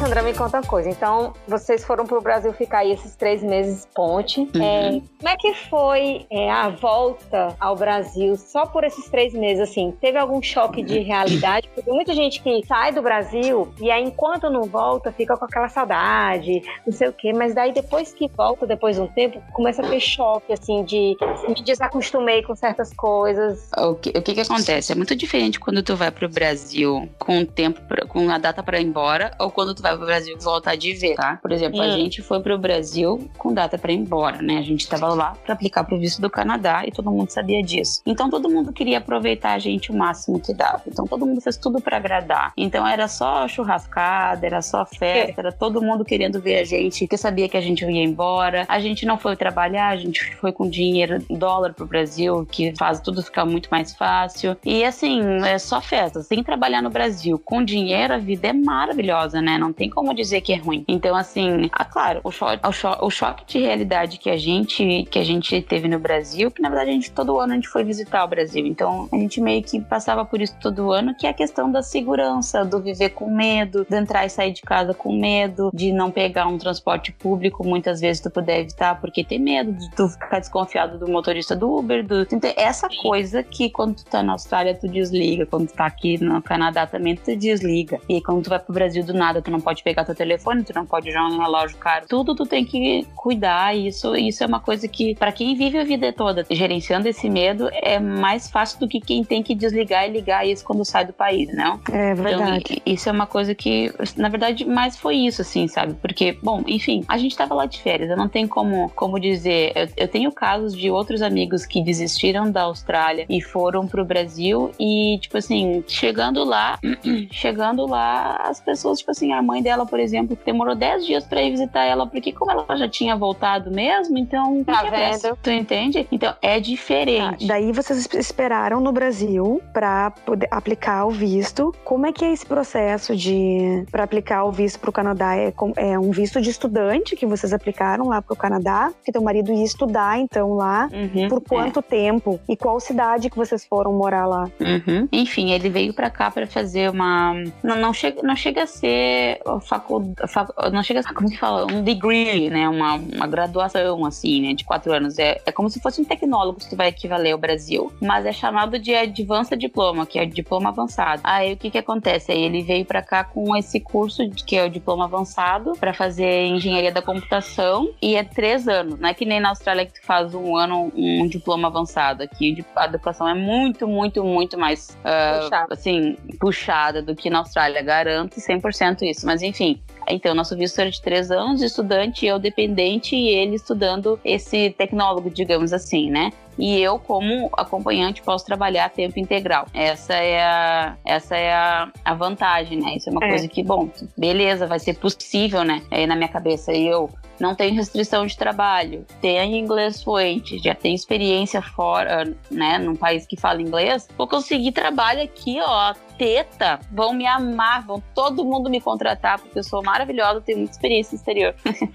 Alessandra, me conta uma coisa. Então, vocês foram pro Brasil ficar aí esses três meses ponte. Uhum. É, como é que foi é, a volta ao Brasil só por esses três meses, assim? Teve algum choque de realidade? Porque tem muita gente que sai do Brasil e aí, enquanto não volta, fica com aquela saudade, não sei o quê. Mas daí, depois que volta, depois de um tempo, começa a ter choque, assim, de me desacostumei com certas coisas. O que, o que que acontece? É muito diferente quando tu vai pro Brasil com tempo, pra, com a data pra ir embora, ou quando tu vai pro Brasil voltar de ver, tá? Por exemplo, hum. a gente foi pro Brasil com data pra ir embora, né? A gente tava lá pra aplicar pro visto do Canadá e todo mundo sabia disso. Então todo mundo queria aproveitar a gente o máximo que dava. Então todo mundo fez tudo pra agradar. Então era só churrascada, era só festa, é. era todo mundo querendo ver a gente, porque sabia que a gente ia embora. A gente não foi trabalhar, a gente foi com dinheiro, dólar pro Brasil, que faz tudo ficar muito mais fácil. E assim, é só festa. Sem trabalhar no Brasil com dinheiro, a vida é maravilhosa, né? Não tem como dizer que é ruim. Então, assim, ah, claro, o, cho- o, cho- o choque de realidade que a gente que a gente teve no Brasil, que na verdade a gente todo ano a gente foi visitar o Brasil. Então, a gente meio que passava por isso todo ano, que é a questão da segurança, do viver com medo, de entrar e sair de casa com medo, de não pegar um transporte público, muitas vezes tu puder evitar porque tem medo, de tu ficar desconfiado do motorista do Uber, do... Então, essa coisa que quando tu tá na Austrália tu desliga, quando tu tá aqui no Canadá também tu desliga. E quando tu vai pro Brasil do nada, tu não pode pegar teu telefone, tu não pode usar um relógio caro, tudo tu tem que cuidar. E isso, isso é uma coisa que, pra quem vive a vida toda gerenciando esse medo, é mais fácil do que quem tem que desligar e ligar isso quando sai do país, não? É verdade. Então, isso é uma coisa que, na verdade, mais foi isso, assim, sabe? Porque, bom, enfim, a gente tava lá de férias, eu não tenho como, como dizer, eu, eu tenho casos de outros amigos que desistiram da Austrália e foram pro Brasil e, tipo assim, chegando lá, chegando lá, as pessoas, tipo assim, a mãe dela, por exemplo, demorou dez dias pra ir visitar ela, porque como ela já tinha voltado mesmo, então... Tá vendo? Tu entende? Então, é diferente. Ah, daí vocês esperaram no Brasil pra poder aplicar o visto. Como é que é esse processo de... pra aplicar o visto pro Canadá? É, é um visto de estudante que vocês aplicaram lá pro Canadá? Que teu marido ia estudar, então, lá. Uhum, por quanto é. tempo? E qual cidade que vocês foram morar lá? Uhum. Enfim, ele veio pra cá pra fazer uma... Não, não, chega, não chega a ser facul... Fac... não chega a ser, como que fala? Um degree, né? Uma, uma graduação, assim, né? De quatro anos. É, é como se fosse um tecnólogo que vai equivaler ao Brasil, mas é chamado de Advanced Diploma, que é o diploma avançado. Aí, o que que acontece? Aí, ele veio pra cá com esse curso, que é o diploma avançado, pra fazer engenharia da computação, e é três anos. Não é que nem na Austrália que tu faz um ano um diploma avançado. Aqui, a educação é muito, muito, muito mais, uh, assim, puxada do que na Austrália. Garanto cem por cento isso. Mas, enfim, então, nosso visto era de três anos, estudante, eu dependente, e ele estudando esse tecnólogo, digamos assim, né? E eu, como acompanhante, posso trabalhar a tempo integral. Essa é a, essa é a, a vantagem, né? Isso é uma é. coisa que, bom, beleza, vai ser possível, né? Aí na minha cabeça, eu não tenho restrição de trabalho, tenho inglês fluente, já tenho experiência fora, né? Num país que fala inglês, vou conseguir trabalho aqui, ó, teta, vão me amar, vão todo mundo me contratar, porque eu sou maravilhosa, tenho muita experiência no exterior.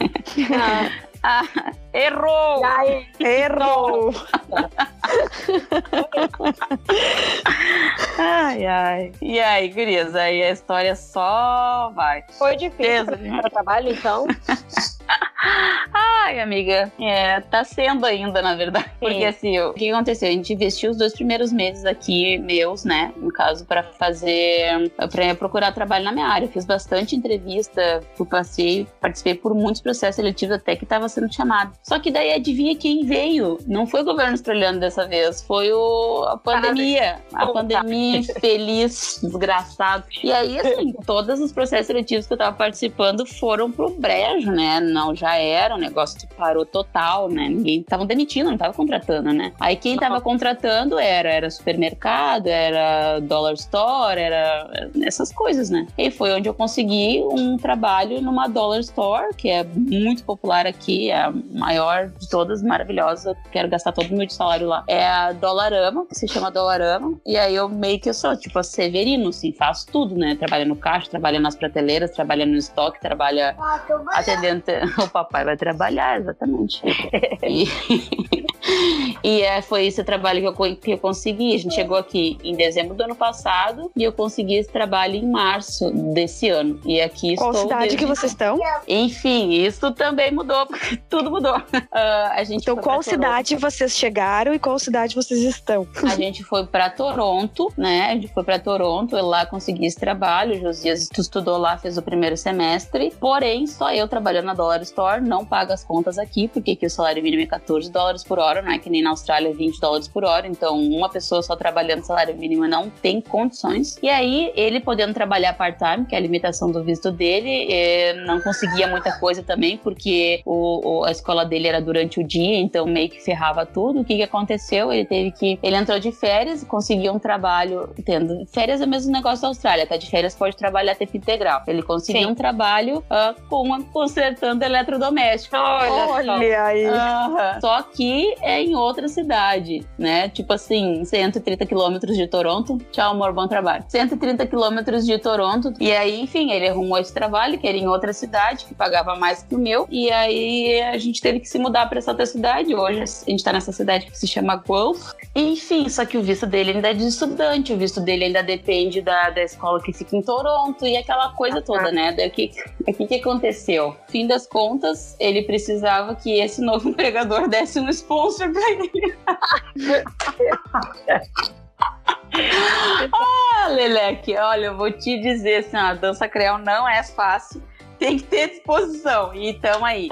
ah. Ah, errou! Ai, errou! Ai, ai. E aí, gurias, aí a história só vai. Foi difícil para o trabalho, então? Ai, amiga, é, tá sendo ainda, na verdade. Porque Sim. assim, o que aconteceu? A gente investiu os dois primeiros meses aqui, meus, né? No caso, pra fazer, pra procurar trabalho na minha área. Eu fiz bastante entrevista, eu passei, participei por muitos processos seletivos até que tava sendo chamado. Só que daí, adivinha quem veio? Não foi o governo australiano dessa vez, foi o, a pandemia. A pandemia infeliz, desgraçado. E aí, assim, todos os processos seletivos que eu tava participando foram pro brejo, né? Não, já era, o negócio parou total, né? Ninguém tava demitindo, não tava contratando, né? Aí quem tava contratando era, era supermercado, era dollar store, era essas coisas, né? E foi onde eu consegui um trabalho numa dollar store, que é muito popular aqui, é a maior de todas, maravilhosa, quero gastar todo o meu salário lá. É a Dollarama, que se chama Dollarama, e aí eu meio que eu sou, tipo, a Severino, assim, faço tudo, né? Trabalho no caixa, trabalho nas prateleiras, trabalho no estoque, trabalho atendendo. O papai vai trabalhar, exatamente. e, E é, foi esse trabalho que eu, que eu consegui. A gente chegou aqui em dezembro do ano passado e eu consegui esse trabalho em março desse ano. E aqui Qual estou... cidade desde... que vocês estão? Enfim, isso também mudou, porque tudo mudou. Uh, a gente então, qual cidade vocês chegaram e qual cidade vocês estão? A gente foi pra Toronto, né? A gente foi pra Toronto, eu lá consegui esse trabalho. O Josias estudou lá, fez o primeiro semestre. Porém, só eu trabalhando na Dollar Store, não paga as contas aqui, porque aqui o salário mínimo é quatorze dólares por hora, não é que nem na Austrália vinte dólares por hora. Então, uma pessoa só trabalhando salário mínimo não tem condições. E aí, ele podendo trabalhar part-time, que é a limitação do visto dele, eh, não conseguia muita coisa também, porque o, o, a escola dele era durante o dia, então meio que ferrava tudo. O que que aconteceu? Ele teve que... Ele entrou de férias e conseguiu um trabalho... Tendo, férias é o mesmo negócio da Austrália, tá? De férias pode trabalhar a tempo integral. Ele conseguiu Sim. um trabalho uh, com uma, consertando eletrodoméstico. Olha, Olha aí! Uh-huh. Só que é em outra cidade, né? Tipo assim, cento e trinta quilômetros de Toronto. Tchau, amor, bom trabalho. cento e trinta quilômetros de Toronto. E aí, enfim, ele arrumou esse trabalho, que era em outra cidade, que pagava mais que o meu. E aí a gente teve que se mudar para essa outra cidade. Hoje a gente tá nessa cidade que se chama Guelph. Enfim, só que o visto dele ainda é de estudante. O visto dele ainda depende da, da escola que fica em Toronto e aquela coisa toda, né? Daí o que, que, que aconteceu? Fim das contas, ele precisava que esse novo empregador desse um sponsor pra ele. Ah, Leleque, olha, eu vou te dizer assim, a dança creol não é fácil, tem que ter disposição, e tamo aí.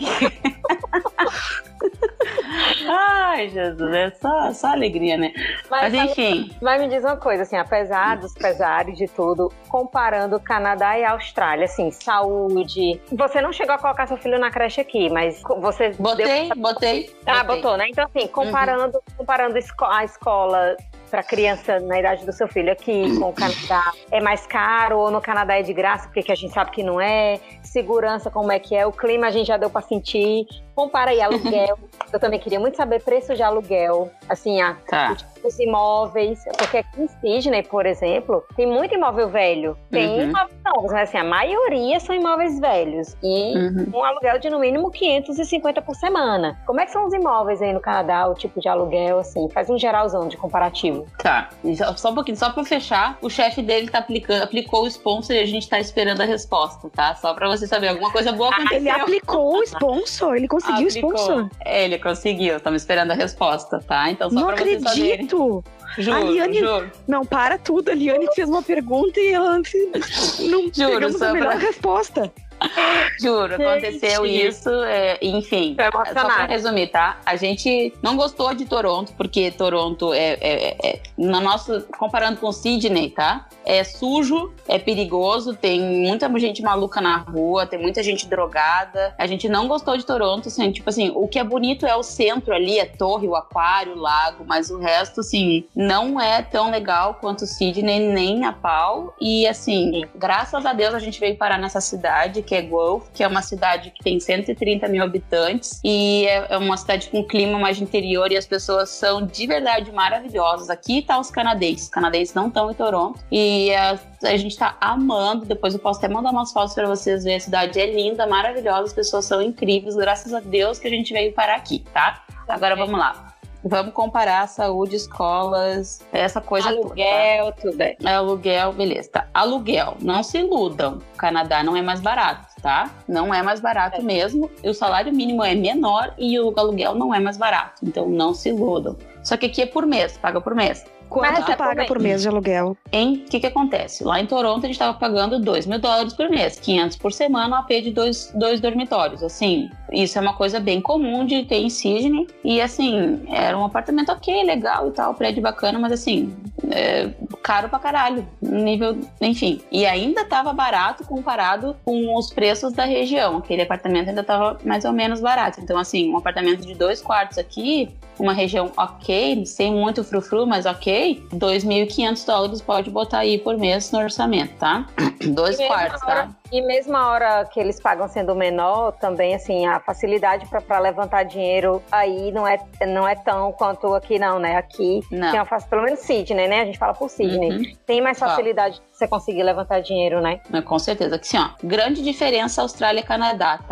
Ai, Jesus, é só, só alegria, né? Mas, mas enfim. Mas me diz uma coisa, assim, apesar dos pesares de tudo, comparando Canadá e Austrália, assim, saúde. Você não chegou a colocar seu filho na creche aqui, mas você. Botei, deu... botei. Ah, botei. botou, né? Então, assim, comparando, uhum. comparando a escola para criança na idade do seu filho aqui com o Canadá, é mais caro ou no Canadá é de graça, porque a gente sabe que não é? Segurança, como é que é? O clima a gente já deu para sentir. Compara aí aluguel. Eu também queria muito saber preço de aluguel, assim, a, tá. os imóveis, porque aqui em Sydney, por exemplo, tem muito imóvel velho. Tem uhum. imóveis novos, mas assim, a maioria são imóveis velhos. E uhum. um aluguel de no mínimo quinhentos e cinquenta por semana. Como é que são os imóveis aí no Canadá, o tipo de aluguel, assim? Faz um geralzão de comparativo. Tá, só um pouquinho, só pra fechar, o chefe dele tá aplicando, aplicou o sponsor e a gente tá esperando a resposta, tá? Só pra você saber, alguma coisa boa aconteceu. Ele aplicou o sponsor? Ele conseguiu o sponsor? É, ele conseguiu, estamos esperando a resposta, tá? Então só não pra acredito. vocês saberem. Juro, a Liane... juro. Não, para tudo. A Liane fez uma pergunta e ela não juro, pegamos a melhor pra... resposta. Juro, aconteceu gente. isso, é, enfim, só pra resumir, tá? A gente não gostou de Toronto, porque Toronto é, é, é no nosso, comparando com Sydney, tá? É sujo, é perigoso, tem muita gente maluca na rua, tem muita gente drogada. A gente não gostou de Toronto, assim, tipo assim, o que é bonito é o centro ali, a torre, o aquário, o lago, mas o resto, assim, não é tão legal quanto Sydney, nem a pau. E, assim, graças a Deus a gente veio parar nessa cidade, que é Guelph, que é uma cidade que tem cento e trinta mil habitantes e é uma cidade com clima mais de interior e as pessoas são de verdade maravilhosas. Aqui tá os canadenses, os canadenses não estão em Toronto e a, a gente tá amando, depois eu posso até mandar umas fotos pra vocês verem, a cidade é linda, maravilhosa, as pessoas são incríveis, graças a Deus que a gente veio parar aqui, tá? Agora vamos lá. Vamos comparar saúde, escolas, essa coisa aluguel, toda. tudo é. Aluguel, beleza, tá. Aluguel, não se iludam. O Canadá não é mais barato, tá? Não é mais barato é. mesmo. O salário mínimo é menor e o aluguel não é mais barato. Então não se iludam. Só que aqui é por mês, paga por mês. Quanto tu paga por mês de aluguel? Em o que que acontece? Lá em Toronto a gente estava pagando dois mil dólares por mês, quinhentos por semana, um A P de dois, dois dormitórios. Assim, isso é uma coisa bem comum de ter em Sydney. E assim, era um apartamento ok, legal e tal, prédio bacana, mas assim, é caro pra caralho. Nível, enfim. E ainda tava barato comparado com os preços da região. Aquele apartamento ainda tava mais ou menos barato. Então, assim, um apartamento de dois quartos aqui, uma região ok, sem muito frufru, mas ok, dois mil e quinhentos dólares pode botar aí por mês no orçamento, tá? Dois quartos, hora, tá? E mesmo a hora que eles pagam sendo menor, também, assim, a facilidade para levantar dinheiro aí não é, não é tão quanto aqui não, né? Aqui não. tem uma facilidade, pelo menos Sydney, né? A gente fala por Sydney. Uhum. Tem mais facilidade de você conseguir levantar dinheiro, né? Com certeza. Que sim, ó, grande diferença Austrália e Canadá, tá?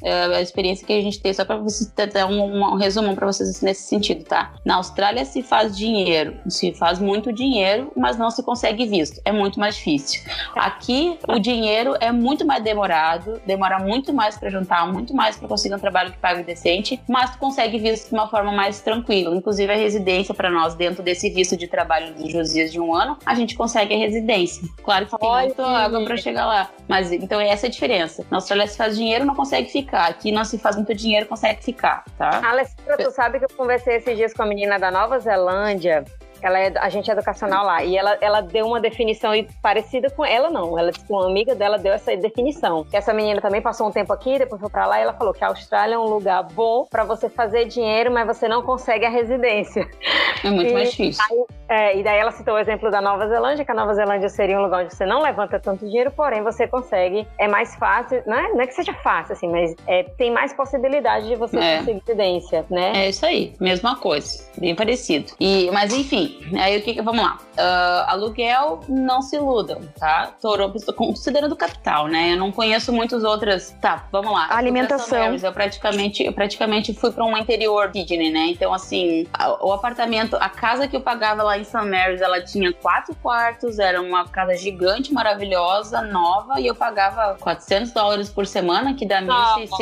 É a experiência que a gente tem, só para vocês ter um, um, um resumo para vocês nesse sentido, tá? Na Austrália se faz dinheiro, se faz muito dinheiro, mas não se consegue visto. É muito mais difícil. Aqui, o dinheiro é muito mais demorado, demora muito mais para juntar, muito mais para conseguir um trabalho que pague decente, mas tu consegue visto de uma forma mais tranquila. Inclusive, a residência para nós, dentro desse visto de trabalho dos dias de um ano, a gente consegue a residência. Claro que tem muita água para chegar lá, mas então essa é a diferença. Na Austrália se faz dinheiro, não consegue ficar. Aqui não se faz muito dinheiro, consegue ficar, tá? Alessandra, tu sabe que eu conversei esses dias com a menina da Nova Zelândia. Ela é agente educacional lá, e ela, ela deu uma definição parecida com ela, não. Ela disse que uma amiga dela deu essa definição. Que essa menina também passou um tempo aqui, depois foi pra lá, e ela falou que a Austrália é um lugar bom pra você fazer dinheiro, mas você não consegue a residência. É muito e, mais difícil. Aí, é, e daí ela citou o exemplo da Nova Zelândia, que a Nova Zelândia seria um lugar onde você não levanta tanto dinheiro, porém você consegue, é mais fácil, não é, não é que seja fácil, assim, mas é, tem mais possibilidade de você é. conseguir residência, né? É isso aí, mesma coisa, bem parecido. E, mas enfim, aí o que que, vamos lá, uh, aluguel, não se iludam, tá? Toronto, considerando capital, né? Eu não conheço muitas outras, tá, vamos lá. Alimentação. Eu praticamente, eu praticamente fui para um interior de Sydney, né? Então, assim, o apartamento, a casa que eu pagava lá em Saint Mary's, ela tinha quatro quartos, era uma casa gigante, maravilhosa, nova, e eu pagava quatrocentos dólares por semana, que dá mil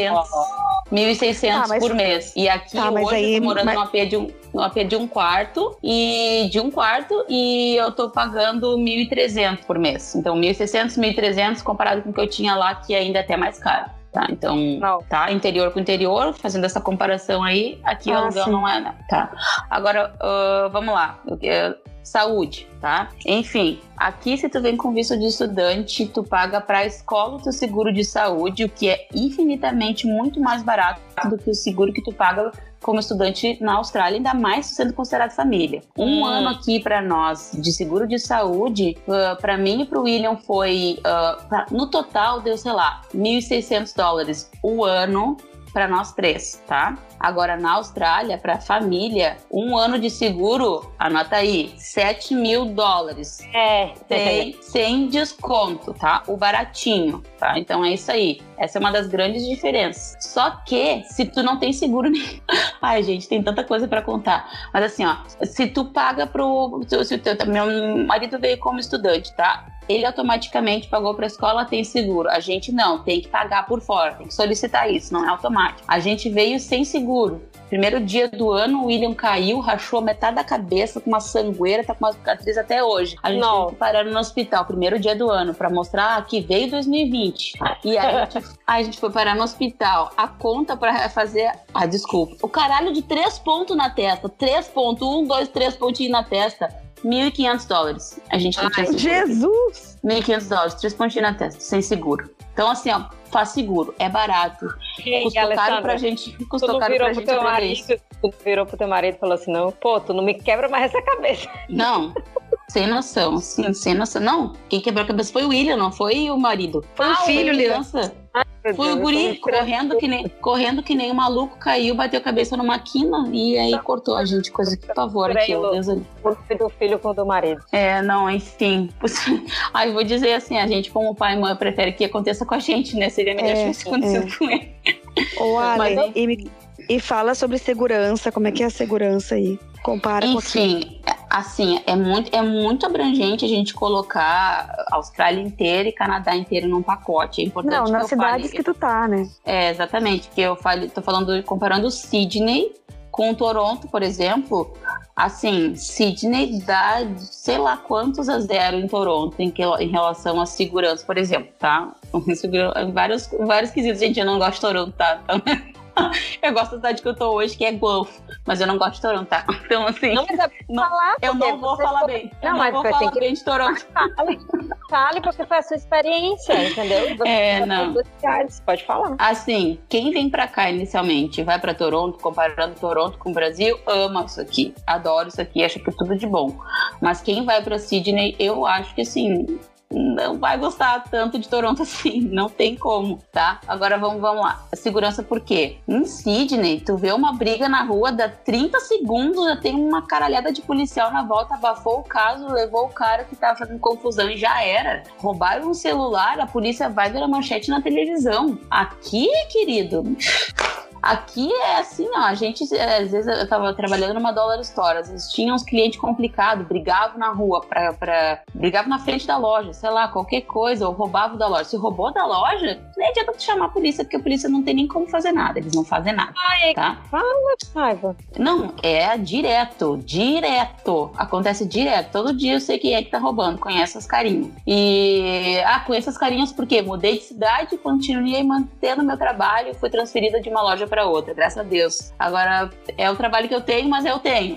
e seiscentos por mês. E aqui tá, hoje aí, eu tô morando mas... num A P de um no A P de um quarto e de um quarto e eu tô pagando mil e trezentos por mês. Então mil e seiscentos, mil e trezentos comparado com o que eu tinha lá, que ainda é até mais caro. Tá, então, não. Tá, interior com interior, fazendo essa comparação aí, aqui ah, o aluguel sim. não é, não. Tá. Agora, uh, vamos lá. Saúde, tá? Enfim, aqui se tu vem com visto de estudante, tu paga pra escola o teu seguro de saúde, o que é infinitamente muito mais barato do que o seguro que tu paga como estudante na Austrália, ainda mais sendo considerado família. Um hum. ano aqui para nós de seguro de saúde, uh, para mim e pro William foi, uh, pra, no total deu, sei lá, mil e seiscentos dólares o ano para nós três, tá? Agora, na Austrália, para família, um ano de seguro, anota aí, sete mil dólares. É. Sem, sem desconto, tá? O baratinho, tá? Então é isso aí. Essa é uma das grandes diferenças. Só que, se tu não tem seguro nenhum... Ai, gente, tem tanta coisa pra contar. Mas assim, ó, se tu paga pro... Se o teu, meu marido veio como estudante, tá? Ele automaticamente pagou para a escola, tem seguro. A gente não, tem que pagar por fora, tem que solicitar isso, não é automático. A gente veio sem seguro. Primeiro dia do ano, o William caiu, rachou metade da cabeça com uma sangueira, tá com uma cicatriz até hoje. A gente teve que parar no hospital, primeiro dia do ano, para mostrar que veio dois mil e vinte. E aí a gente, aí a gente foi parar no hospital. A conta para fazer... Ah, desculpa. O caralho de três pontos na testa. Três pontos, um, dois, três pontinhos na testa. mil e quinhentos dólares. A gente não Ai, tinha seguro. Jesus! mil e quinhentos dólares, três pontinhos na testa, sem seguro. Então, assim, ó, faz seguro, é barato. Ei, custou Alessandra, caro pra gente, custou tu caro pra gente teu aprender marido, isso. Tu virou pro teu marido e falou assim, não, pô, tu não me quebra mais essa cabeça. Não, sem noção, sim, sem noção. Não, quem quebrou a cabeça foi o William, não foi o marido. Foi ah, o filho, criança. Ai, foi o guri correndo que, nem, correndo que nem um maluco, caiu, bateu a cabeça numa quina e aí não. cortou a gente, coisa que pavor aqui, ó, Deus ali. Do filho com o do marido. É, não, enfim. Aí vou dizer assim, a gente como pai e mãe prefere que aconteça com a gente, né? Seria melhor se fosse acontecido é. com ele. Ô, Ale, Mas, e, e fala sobre segurança, como é que é a segurança aí? Compara enfim, com Enfim, assim, é muito, é muito abrangente a gente colocar a Austrália inteira e Canadá inteiro num pacote. É importante. Não, que nas eu cidades fale... que tu tá, né? É, exatamente. Que eu fale, tô falando, comparando Sydney com Toronto, por exemplo. Assim, Sydney dá sei lá quantos a zero em Toronto em, que, em relação à segurança, por exemplo, tá? Vários, vários quesitos, gente, eu não gosto de Toronto, tá? Então... Eu gosto da cidade que eu tô hoje, que é Guelph, mas eu não gosto de Toronto, tá? Então, assim, não, mas é não, falar, eu não vou falar foi... bem. Não, eu mas não vou falar que... bem de Toronto. Fale, fale porque foi a sua experiência, entendeu? Você é, não. Pode falar. Assim, quem vem pra cá inicialmente, vai pra Toronto, comparando Toronto com o Brasil, ama isso aqui. Adoro isso aqui, acha que é tudo de bom. Mas quem vai pra Sydney, eu acho que, assim... não vai gostar tanto de Toronto assim, não tem como, tá? Agora vamos, vamos lá. A segurança por quê? Em Sydney, tu vê uma briga na rua, dá trinta segundos, já tem uma caralhada de policial na volta, abafou o caso, levou o cara que tava fazendo confusão e já era. Roubaram um celular, a polícia vai ver a manchete na televisão. Aqui, querido... Aqui é assim, ó, a gente, às vezes eu tava trabalhando numa Dollar Store, às vezes tinha uns clientes complicados, brigavam na rua, pra, pra, brigavam na frente da loja, sei lá, qualquer coisa, ou roubavam da loja. Se roubou da loja, nem adianta tu chamar a polícia, porque a polícia não tem nem como fazer nada, eles não fazem nada, Ai, tá? Fala, raiva. Não, é direto, direto, acontece direto, todo dia eu sei quem é que tá roubando, conheço as carinhas. E, ah, conheço as carinhas porque mudei de cidade, continuei mantendo meu trabalho, fui transferida de uma loja para outra, graças a Deus. Agora, é o trabalho que eu tenho, mas eu tenho.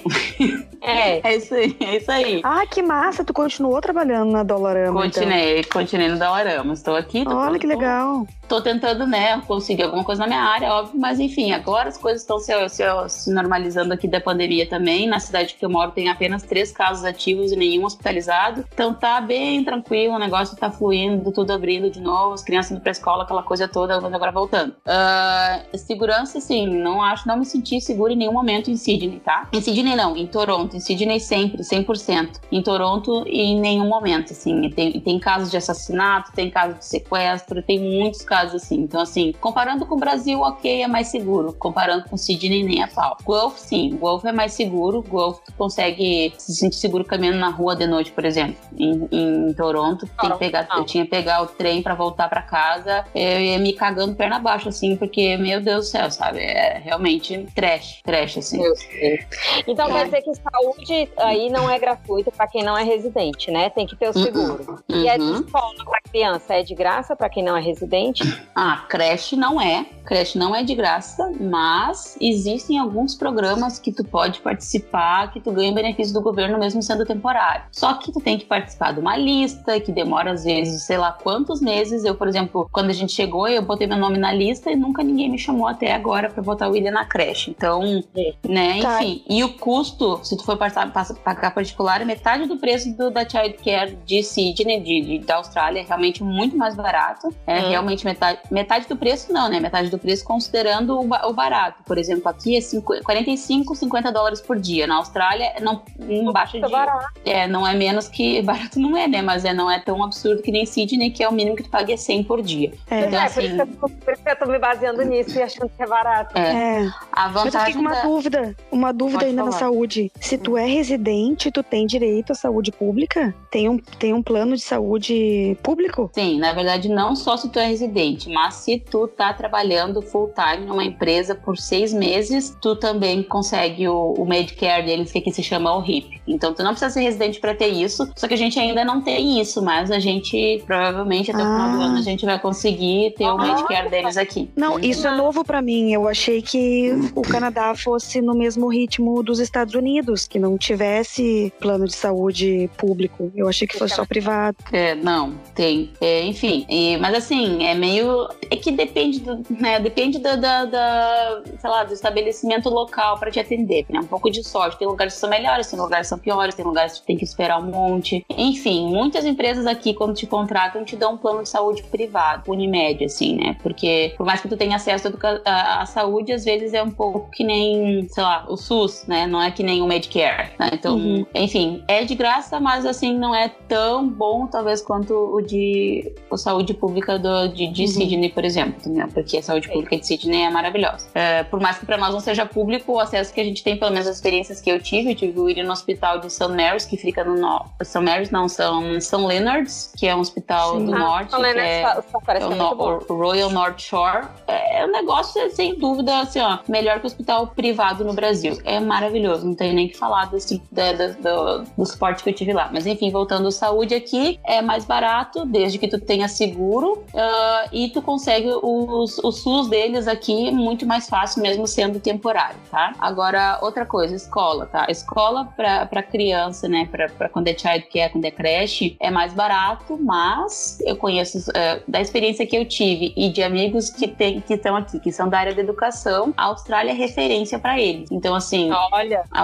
É, é isso aí, é isso aí. Ah, que massa, tu continuou trabalhando na Dollarama, Continuei, então. continuei no Dollarama, estou aqui. Tô, Olha tô, que legal. Tô, tô tentando, né, conseguir alguma coisa na minha área, óbvio, mas enfim, agora as coisas estão se, se, se normalizando aqui da pandemia também. Na cidade que eu moro tem apenas três casos ativos e nenhum hospitalizado, então tá bem tranquilo, o negócio tá fluindo, tudo abrindo de novo, as crianças indo pra escola, aquela coisa toda, agora voltando. Uh, segurança, sim, não acho, não me senti segura em nenhum momento em Sydney, tá? Em Sydney não, em Toronto, em Sydney sempre, cem por cento. Em Toronto, em nenhum momento, assim, tem, tem casos de assassinato, tem casos de sequestro, tem muitos casos assim, então assim, comparando com o Brasil, ok, é mais seguro, comparando com Sydney, nem a pau. Guelph, sim, Guelph é mais seguro, Guelph tu consegue se sentir seguro caminhando na rua de noite, por exemplo. Em, em Toronto, tem que pegar, eu tinha que pegar o trem pra voltar pra casa, eu ia me cagando perna abaixo, assim, porque, meu Deus do céu, sabe, é realmente trash, trash, assim. Deus. Então é. Quer dizer que saúde aí não é gratuita pra quem não é residente, né? Tem que ter o seguro. Uhum. E é de escola pra criança, é de graça pra quem não é residente? Ah, creche não é, creche não é de graça, mas existem alguns programas que tu pode participar, que tu ganha benefício do governo mesmo sendo temporário. Só que tu tem que participar de uma lista, que demora às vezes, sei lá quantos meses. Eu, por exemplo, quando a gente chegou, eu botei meu nome na lista e nunca ninguém me chamou até agora pra botar o William na creche. Então, né, tá. Enfim. E o custo, se tu for passar, passar, pagar particular, é metade do preço do, da childcare de Sydney, de, de, da Austrália, é realmente muito mais barato. É hum. realmente metade, metade do preço não, né? Metade do preço considerando o, o barato. Por exemplo, aqui é cinquenta, quarenta e cinco, cinquenta dólares por dia. Na Austrália, não, não baixa de... barato. É, não é menos que... Barato não é, né? Mas é, não é tão absurdo que nem Sydney, que é o mínimo que tu paga é cem por dia. É, então, é assim, por, isso eu, por isso que eu tô me baseando nisso e achando que é barato. É. é. A Mas eu vantagem fiquei com uma da... dúvida, uma dúvida Pode ainda falar. na saúde. Se tu é residente, tu tem direito à saúde pública? Tem um, tem um plano de saúde público? Sim, na verdade não só se tu é residente, mas se tu tá trabalhando full time numa empresa por seis meses, tu também consegue o, o Medicare deles, que aqui se chama o H I P. Então tu não precisa ser residente para ter isso, só que a gente ainda não tem isso, mas a gente provavelmente até ah. o final do ano a gente vai conseguir ter ah. o Medicare deles aqui. Não, isso é novo para mim. Eu achei que o Canadá fosse no mesmo ritmo dos Estados Unidos, que não tivesse plano de saúde público. Eu achei que fosse só privado. É, não, tem. É, enfim, e, mas assim, é meio... É que depende do, né, depende da, da, da, sei lá, do estabelecimento local para te atender, né? Um pouco de sorte. Tem lugares que são melhores, tem lugares que são piores, tem lugares que tu tem que esperar um monte. Enfim, muitas empresas aqui, quando te contratam, te dão um plano de saúde privado, Unimed, assim, né? Porque por mais que tu tenha acesso à saúde, às vezes é um pouco que nem, sei lá, o SUS, né? Não é que nem o Medicare, né? Então, uhum. enfim, é de graça, mas assim, não é tão bom, talvez, quanto o de a saúde pública do, de, de uhum. Sydney, por exemplo, né? Porque a saúde pública de Sydney é maravilhosa. É, por mais que para nós não seja público, o acesso que a gente tem, pelo menos as experiências que eu tive, eu tive o ir no hospital de Saint Mary's, que fica no norte. Saint Mary's não, são Saint Leonard's, que é um hospital Sim. do ah, norte, que é, é o, no, o Royal North Shore. É um negócio, sem dúvida, assim, ó, melhor que o hospital privado no Brasil. É maravilhoso, não tenho nem que falar desse, da, da, do, do suporte que eu tive lá. Mas enfim, voltando à saúde aqui, é mais barato, desde que tu tenha seguro, uh, e tu consegue os, o SUS deles aqui muito mais fácil, mesmo sendo temporário, tá? Agora, outra coisa, escola, tá? Escola pra, pra criança, né, pra, pra quando é childcare, quando é creche, é mais barato, mas eu conheço, uh, da experiência que eu tive e de amigos que tem, que estão aqui, que são da área da educação, a Austrália é referência pra eles. Então, assim, olha, a Austrália,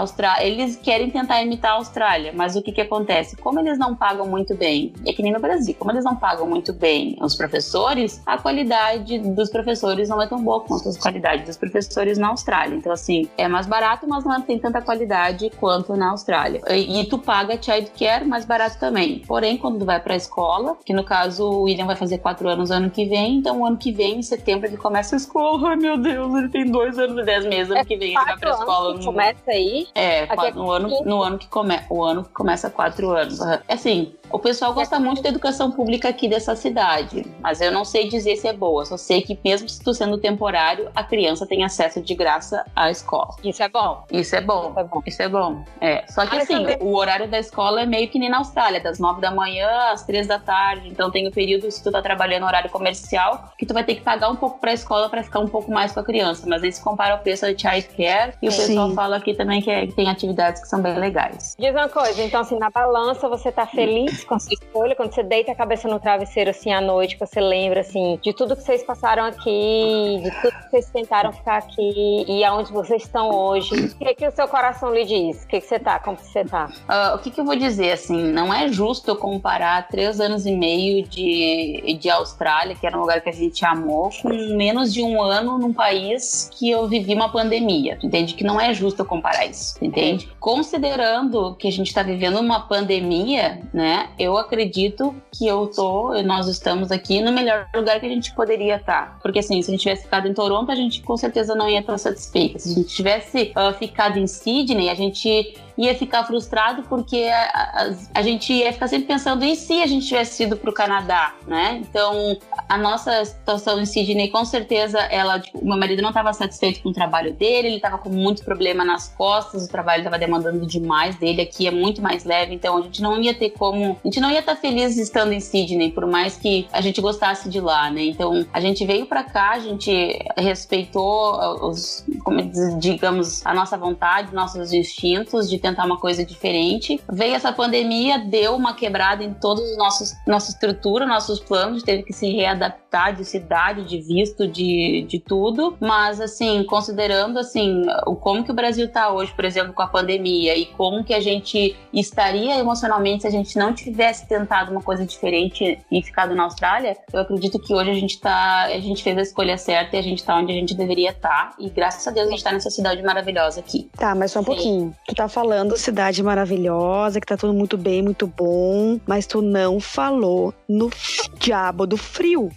eles querem tentar imitar a Austrália, mas o que que acontece? Como eles não pagam muito bem, é que nem no Brasil, como eles não pagam muito bem os professores, a qualidade dos professores não é tão boa quanto a qualidade dos professores na Austrália. Então, assim, é mais barato, mas não tem tanta qualidade quanto na Austrália. E, e tu paga childcare mais barato também. Porém, quando tu vai pra escola, que no caso o William vai fazer quatro anos ano que vem, então o ano que vem, em setembro, ele começa a escola. Ai, meu Deus, ele tem dois anos e dez meses. Ano é que vem ele vai pra escola. No... Começa aí? É, quatro, no, ano, no, ano que come... o ano que começa quatro anos. Assim, o pessoal gosta muito da educação pública aqui dessa cidade, mas eu não sei dizer se é boa, só sei que mesmo se tu sendo temporário, a criança tem acesso de graça à escola. Isso é bom. Isso é bom. Isso é bom. Isso é bom. É. Só que assim, o horário da escola é meio que nem na Austrália, das nove da manhã às três da tarde, então tem o período, se tu tá trabalhando no horário comercial, que tu vai ter que pagar um pouco pra escola pra ficar um pouco mais com a criança, mas aí se compara o preço de childcare e o Sim. pessoal fala aqui também que, é, que tem atividades que são bem legais. Diz uma coisa, então assim, na balança você tá feliz com a sua escolha, quando você deita a cabeça no travesseiro assim à noite, você lembra assim de tudo que vocês passaram aqui, de tudo que vocês tentaram ficar aqui e aonde vocês estão hoje, o que que o seu coração lhe diz? O que que você tá? Como que você tá? Uh, o que que eu vou dizer, assim, não é justo eu comparar três anos e meio de, de Austrália, que era um lugar que a gente amou, com menos de um ano num país que eu vivi uma pandemia, tu entende? Que não é justo eu comparar isso, entende? Considerando que a gente tá vivendo uma pandemia, né, eu acredito que eu tô, nós estamos aqui no melhor lugar que a gente poderia estar, porque assim, se a gente tivesse ficado em Toronto, a gente com certeza não ia estar satisfeita. Se a gente tivesse uh, ficado em Sydney, a gente ia ficar frustrado porque a, a, a gente ia ficar sempre pensando e se a gente tivesse ido para o Canadá, né? Então, a nossa situação em Sydney, com certeza, ela, tipo, meu marido não estava satisfeito com o trabalho dele, ele estava com muito problema nas costas, o trabalho estava demandando demais dele, aqui é muito mais leve, então a gente não ia ter como, a gente não ia estar feliz estando em Sydney, por mais que a gente gostasse de lá, né? Então, a gente veio para cá, a gente respeitou os, como digamos, a nossa vontade, nossos instintos de tentar uma coisa diferente. Veio essa pandemia, deu uma quebrada em todos os nossos nossa estrutura, nossos planos, teve que se readaptar de cidade, de visto, de, de tudo, mas assim, considerando assim, o como que o Brasil tá hoje, por exemplo, com a pandemia e como que a gente estaria emocionalmente se a gente não tivesse tentado uma coisa diferente e ficado na Austrália, eu acredito que hoje a gente tá, a gente fez a escolha certa e a gente tá onde a gente deveria estar, e graças a Deus a gente tá nessa cidade maravilhosa aqui. Tá, mas só um Sim. pouquinho. Tu tá falando cidade maravilhosa, que tá tudo muito bem, muito bom, mas tu não falou no diabo do frio.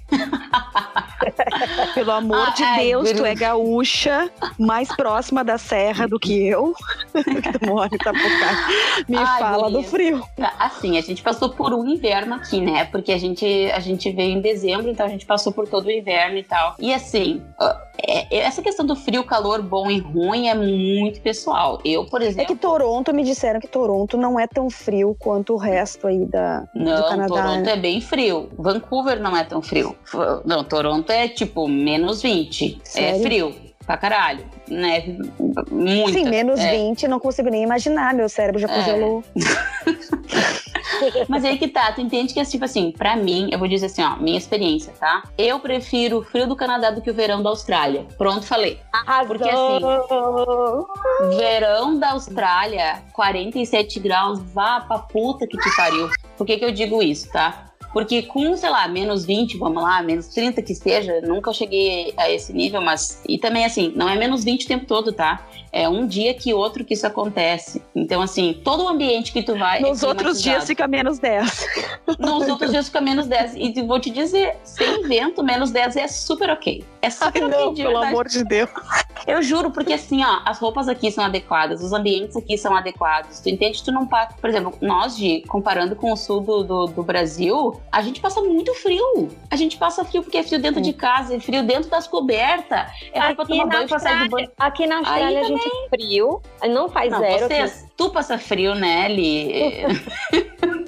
Pelo amor ah, de é, Deus, é, tu é gaúcha, mais próxima da serra do que eu, que tu mora em Itapucá. Me Ai, fala guria. do frio. Assim, a gente passou por um inverno aqui, né? Porque a gente, a gente veio em dezembro, então a gente passou por todo o inverno e tal. E assim, é, essa questão do frio, calor, bom e ruim é muito pessoal. Eu, por exemplo... É que Toronto, me disseram que Toronto não é tão frio quanto o resto aí da, não, do Canadá. Não, Toronto né? é bem frio. Vancouver não é tão frio. Não, Toronto é tipo menos vinte. Sério? É frio pra caralho, né? Muito. Sim, menos é. vinte, não consigo nem imaginar. Meu cérebro já congelou. É. Mas aí que tá, tu entende que, tipo assim, pra mim, eu vou dizer assim, ó, minha experiência, tá? Eu prefiro o frio do Canadá do que o verão da Austrália. Pronto, falei. Arrasou. Porque assim, verão da Austrália, quarenta e sete graus, vá pra puta que te pariu. Por que que eu digo isso, tá? Porque com, sei lá, menos vinte, vamos lá, menos trinta que seja, nunca cheguei a esse nível, mas... E também, assim, não é menos vinte o tempo todo, tá? É um dia que outro que isso acontece. Então, assim, todo o ambiente que tu vai... Nos é outros dias fica menos dez. Nos outros dias fica menos dez. E vou te dizer, sem vento, menos dez é super ok. É super Ai, ok, não, de pelo verdade. amor de Deus. Eu juro, porque assim, ó, as roupas aqui são adequadas, os ambientes aqui são adequados. Tu entende? Tu não passa... Por exemplo, nós, de, comparando com o sul do, do, do Brasil, a gente passa muito frio. A gente passa frio porque é frio dentro hum. de casa, é frio dentro das cobertas. É roupa tomar banho, pra sair do banho. Aqui na Austrália a gente é frio, não faz não, zero. Vocês, tu passa frio, né, Li?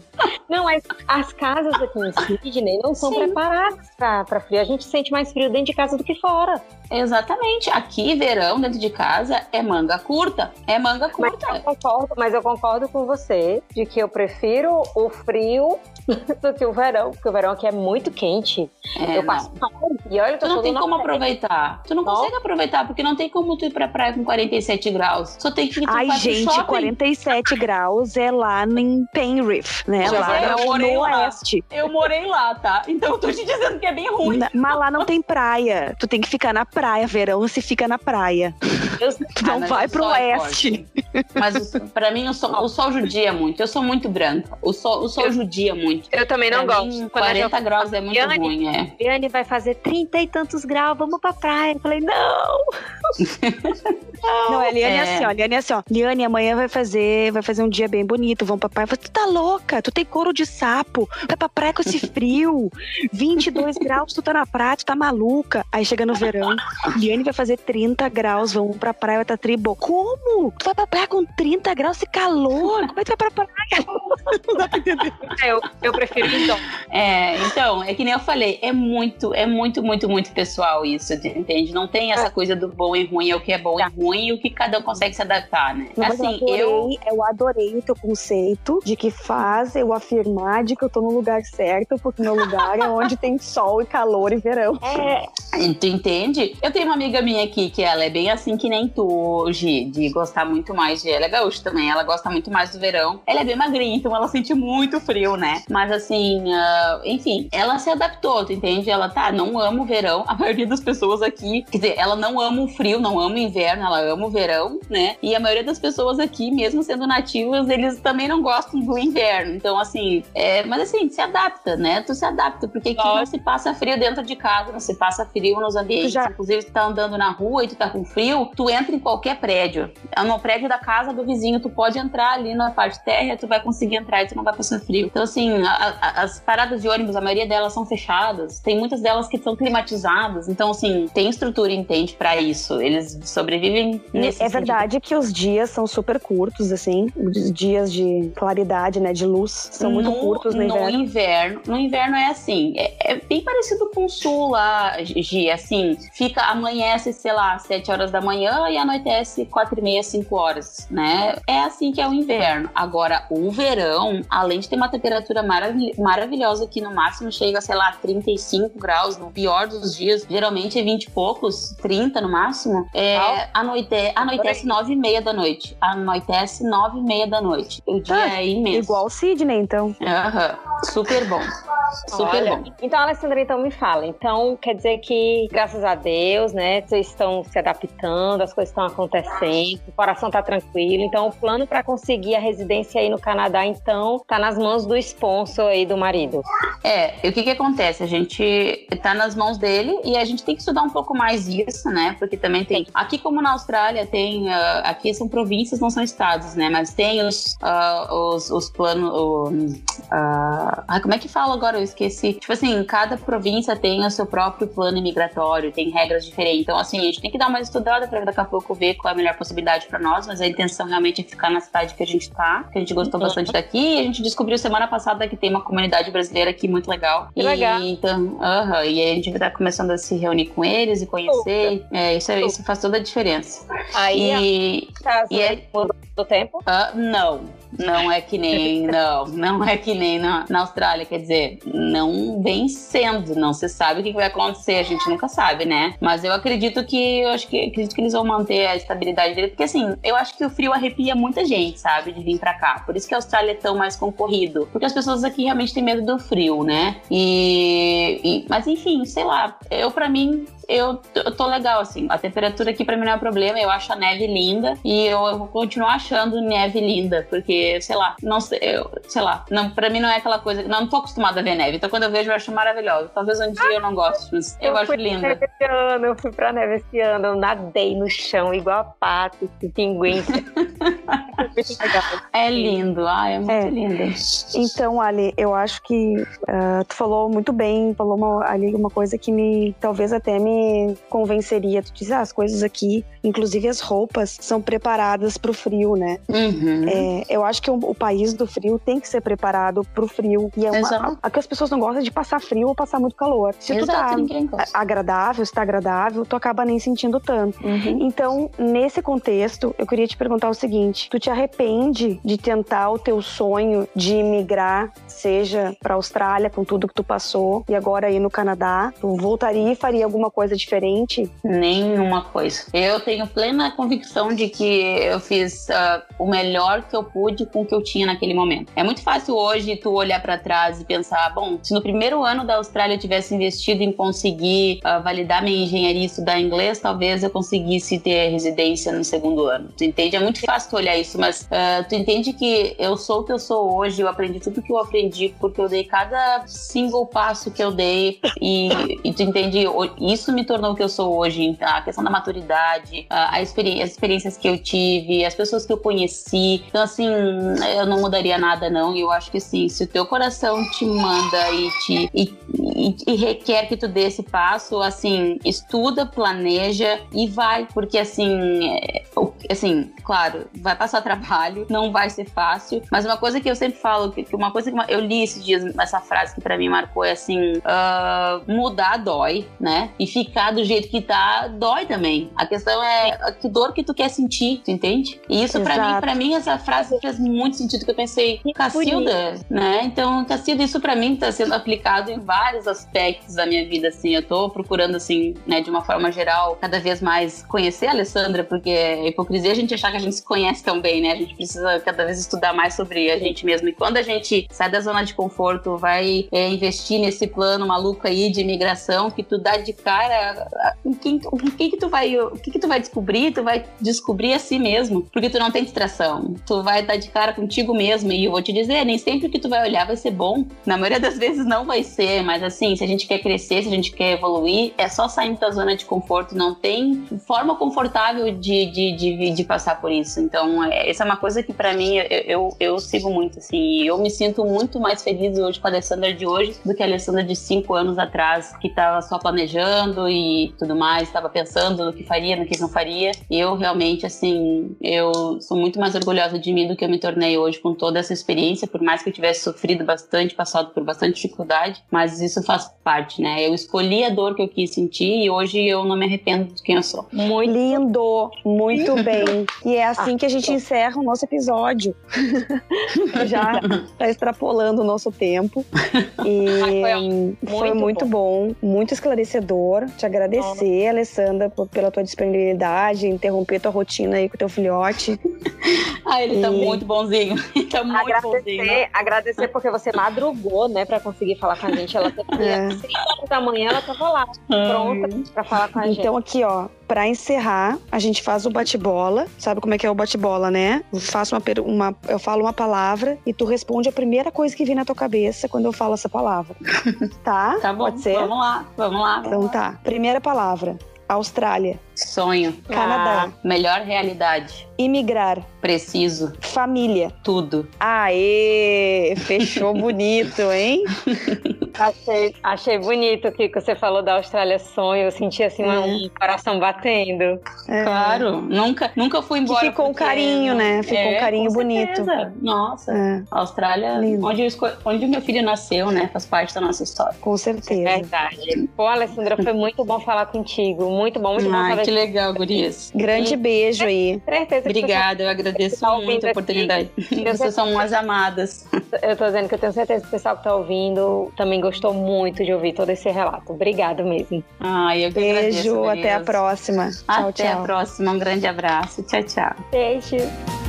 Não, mas as casas aqui em Sydney não são Sim. preparadas pra, pra frio. A gente sente mais frio dentro de casa do que fora. Exatamente. Aqui, verão, dentro de casa, é manga curta. É manga curta. Mas eu concordo, mas eu concordo com você de que eu prefiro o frio do que o verão, porque o verão aqui é muito quente. É, eu passo mal. E olha que tu eu não tem como praia. aproveitar. Tu não, não consegue aproveitar, porque não tem como tu ir pra praia com quarenta e sete graus. Só tem que ir Ai, gente, quarenta e sete graus é lá em Penrith, né? Já lá eu no morei oeste. Lá. Eu morei lá, tá? Então eu tô te dizendo que é bem ruim. Na, mas lá não tem praia. Tu tem que ficar na praia. Verão você fica na praia. Eu, tu não ah, vai pro oeste. É mas o, pra mim o sol, o sol judia muito. Eu sou muito branca. O sol, o sol eu, judia muito. Eu também não pra gosto. Mim, quarenta graus é muito Liane, ruim, é. Liane vai fazer trinta e tantos graus, vamos pra praia. Eu falei, não! não, não, a Liane é. é assim, ó. Liane é assim, ó. Liane, amanhã vai fazer, vai fazer um dia bem bonito, vamos pra praia. Eu falei, tu tá louca? Tu tem couro de sapo. Vai pra praia com esse frio. vinte e dois graus, tu tá na praia, tu tá maluca. Aí chega no verão, Liane vai fazer trinta graus, vamos pra praia, vai tá tribo. Como? Tu vai pra praia com trinta graus, esse calor? Como é que tu vai pra praia? Não dá pra entender. Eu, eu prefiro então. É, então, é que nem eu falei, é muito, é muito, muito, muito pessoal isso, entende? Não tem essa coisa do bom e ruim, é o que é bom e ruim e o que cada um consegue se adaptar, né? Não, assim, eu, adorei, eu... eu adorei o teu conceito de que faz eu afirmar de que eu tô no lugar certo, porque meu lugar é onde tem sol e calor e verão. É, tu entende? Eu tenho uma amiga minha aqui que ela é bem assim que nem tu, Gi, de gostar muito mais de... Ela é gaúcha também, ela gosta muito mais do verão. Ela é bem magrinha, então ela sente muito frio, né? Mas assim, uh, enfim, ela se adaptou, tu entende? Ela tá, não ama o verão. A maioria das pessoas aqui, quer dizer, ela não ama o frio, não ama o inverno, ela ama o verão, né? E a maioria das pessoas aqui, mesmo sendo nativas, eles também não gostam do inverno. Então, assim, é, mas assim, se adapta, né? Tu se adapta, porque aqui não se passa frio dentro de casa, não se passa frio nos ambientes. Já... Inclusive, se tu tá andando na rua e tu tá com frio, tu entra em qualquer prédio. No prédio da casa do vizinho, tu pode entrar ali na parte térrea, tu vai conseguir entrar e tu não vai passar frio. Então, assim, a, a, as paradas de ônibus, a maioria delas são fechadas. Tem muitas delas que são climatizadas. Então, assim, tem estrutura, entende, pra isso. Eles sobrevivem nesse É sentido. verdade que os dias são super curtos, assim. Os dias de claridade, né, de luz, são muito no, curtos no inverno. No inverno, no inverno é assim, é, é bem parecido com o sul lá, Gi, assim, fica, amanhece, sei lá, sete horas da manhã e anoitece quatro e meia, cinco horas, né? É assim que é o inverno. Agora, o verão, além de ter uma temperatura marav- maravilhosa que no máximo chega, sei lá, trinta e cinco graus, no pior dos dias, geralmente é vinte e poucos, trinta no máximo, é, anoite, anoitece nove e meia da noite. Anoitece nove e meia da noite. O dia ah, é imenso. Igual Sydney, então. Aham, uhum. Super bom. Super Olha, bom. Então, Alessandra, então me fala. Então, quer dizer que, graças a Deus, né, vocês estão se adaptando, as coisas estão acontecendo, o coração tá tranquilo. Então, o plano para conseguir a residência aí no Canadá, então, tá nas mãos do sponsor aí do marido. É, e o que que acontece? A gente tá nas mãos dele e a gente tem que estudar um pouco mais isso, né? Porque também tem... Aqui, como na Austrália, tem... Uh, aqui são províncias, não são estados, né? Mas tem os, uh, os, os planos... Uh, uh, como é que fala agora? Eu esqueci. Tipo assim, cada província tem o seu próprio plano imigratório, tem regras diferentes. Então, assim, a gente tem que dar uma estudada pra daqui a pouco ver qual é a melhor possibilidade pra nós, mas a intenção realmente é ficar na cidade que a gente tá, que a gente gostou uhum. bastante daqui, e a gente descobriu semana passada que tem uma comunidade brasileira aqui muito legal. Que e, legal. Então, uh-huh, e aí a gente vai estar começando a se reunir com eles e conhecer. É, isso, isso faz toda a diferença. Aí, e, tá, e é, do tempo? Uh, não. Não é que nem, não, não é que nem na, na Austrália, quer dizer, não vem sendo, não se sabe o que vai acontecer, a gente nunca sabe, né? Mas eu acredito que, eu acho que, acredito que eles vão manter a estabilidade dele, porque assim, eu acho que o frio arrepia muita gente, sabe, de vir pra cá, por isso que a Austrália é tão mais concorrido, porque as pessoas aqui realmente têm medo do frio, né? E, e mas enfim, sei lá, eu pra mim, Eu, eu tô legal, assim. A temperatura aqui pra mim não é um problema. Eu acho a neve linda. E eu, eu vou continuar achando neve linda. Porque, sei lá, não sei, eu, sei lá. Não, pra mim não é aquela coisa... Não, não tô acostumada a ver neve. Então quando eu vejo, eu acho maravilhosa. Talvez um dia eu não goste, mas eu, eu acho linda. Esse ano, eu fui pra neve esse ano. Eu nadei no chão igual a pato, esse pinguim. É lindo, ah, é muito É. lindo. Então, Ali, eu acho que uh, tu falou muito bem, falou uma, ali uma coisa que me, talvez até me convenceria. Tu disse, ah, as coisas aqui, inclusive as roupas, são preparadas pro frio, né? Uhum. É, eu acho que o, o país do frio tem que ser preparado pro frio. E é uma, Exato. a, a que as pessoas não gostam de passar frio ou passar muito calor. Se tu Exato, tá ninguém gosta. agradável, se tá agradável, tu acaba nem sentindo tanto. Uhum. Então, nesse contexto, eu queria te perguntar o seguinte: tu te arrepende de tentar o teu sonho de imigrar, seja pra Austrália, com tudo que tu passou, e agora aí no Canadá? Tu voltaria e faria alguma coisa diferente? Nenhuma coisa. Eu tenho plena convicção de que eu fiz uh, o melhor que eu pude com o que eu tinha naquele momento. É muito fácil hoje tu olhar pra trás e pensar, bom, se no primeiro ano da Austrália eu tivesse investido em conseguir uh, validar minha engenharia e estudar inglês, talvez eu conseguisse ter residência no segundo ano. Tu entende? É muito fácil tu olhar isso, mas uh, tu entende que eu sou o que eu sou hoje, eu aprendi tudo que eu aprendi porque eu dei cada single passo que eu dei e, e tu entende? Isso me tornou o que eu sou hoje. A questão da maturidade, a experi- as experiências que eu tive, as pessoas que eu conheci. Então, assim, eu não mudaria nada, não. E eu acho que, assim, se o teu coração te manda e te e, e, e requer que tu dê esse passo, assim, estuda, planeja e vai. Porque, assim, é, assim, claro, vai passar trabalho, não vai ser fácil. Mas uma coisa que eu sempre falo, que, que uma coisa que eu li esses dias, essa frase que pra mim marcou é assim, uh, mudar dói, né? E ficar do jeito que tá, dói também. A questão é que dor que tu quer sentir, tu entende? E isso pra mim, pra mim, essa frase fez muito sentido, que eu pensei, Cacilda, né? Então, Cacilda, isso pra mim tá sendo aplicado em vários aspectos da minha vida, assim. Eu tô procurando, assim, né, de uma forma geral, cada vez mais conhecer a Alessandra, porque é hipocrisia a gente achar que a gente se conhece tão bem, né? A gente precisa cada vez estudar mais sobre a gente mesmo. E quando a gente sai da zona de conforto, vai é, investir nesse plano maluco aí de imigração, que tu dá de cara, o que, que, que tu vai, o que, que tu vai descobrir? Tu vai descobrir a si mesmo, porque tu não tem distração. Tu vai dar de cara contigo mesmo, e eu vou te dizer, nem sempre o que tu vai olhar vai ser bom. Na maioria das vezes não vai ser, mas assim, se a gente quer crescer, se a gente quer evoluir, é só sair da zona de conforto. Não tem forma confortável de, de, de, de passar por isso. Então, é, essa é uma coisa que pra mim, eu, eu, eu sigo muito, assim. Eu me sinto muito mais feliz hoje com a Alessandra de hoje do que a Alessandra de cinco anos atrás, que tava só planejando e tudo mais, tava pensando no que faria, no que não faria. Eu realmente, assim, eu sou muito mais orgulhosa de mim do que eu me tornei hoje com toda essa experiência, por mais que eu tivesse sofrido bastante, passado por bastante dificuldade, mas isso faz parte, né? Eu escolhi a dor que eu quis sentir e hoje eu não me arrependo de quem eu sou. Muito lindo, muito bem. E é assim que a gente encerra o nosso episódio. Já tá extrapolando o nosso tempo. E foi muito, foi muito bom. bom, muito esclarecedor. Te agradecer, Alessandra, por, pela tua disponibilidade, interromper tua rotina aí com o teu filhote. Ah, ele e... tá muito bonzinho. Ele tá muito agradecer, bonzinho. Agradecer porque você madrugou, né, pra conseguir falar com a gente. Ela teve é. às seis horas da manhã, ela tava lá, pronta Ai. pra falar com a gente. Então aqui, ó, pra encerrar, a gente faz o bate-bola. Sabe como é que é o bate-bola, né? Eu faço uma, uma, eu falo uma palavra e tu responde a primeira coisa que vir na tua cabeça quando eu falo essa palavra. Tá? Tá bom. Pode ser? Vamos lá, vamos lá. Então tá. Primeira palavra. Austrália. Sonho. Canadá. Ah, melhor realidade. Imigrar. Preciso. Família. Tudo. Aê! Fechou bonito, hein? Achei, achei bonito o que você falou da Austrália sonho. Eu senti assim é. um coração batendo. É. Claro. Nunca, nunca fui embora. Que ficou um carinho, né? Ficou é, um carinho bonito. Certeza. Nossa. É. A Austrália, onde, esco... onde o meu filho nasceu, né? Faz parte da nossa história. Com certeza. É verdade. Pô, Alessandra, foi muito bom falar contigo. Muito bom, muito Ai, bom falar. Que legal, gurias. Grande beijo aí. Certeza. Obrigada, eu agradeço tá muito a oportunidade. Aqui. Vocês são umas amadas. Eu tô dizendo que eu tenho certeza que o pessoal que tá ouvindo também gostou muito de ouvir todo esse relato. Obrigada mesmo. Ai, eu que beijo, agradeço, até a próxima. Tchau, até tchau. Até a próxima, um grande abraço. Tchau, tchau. Beijo.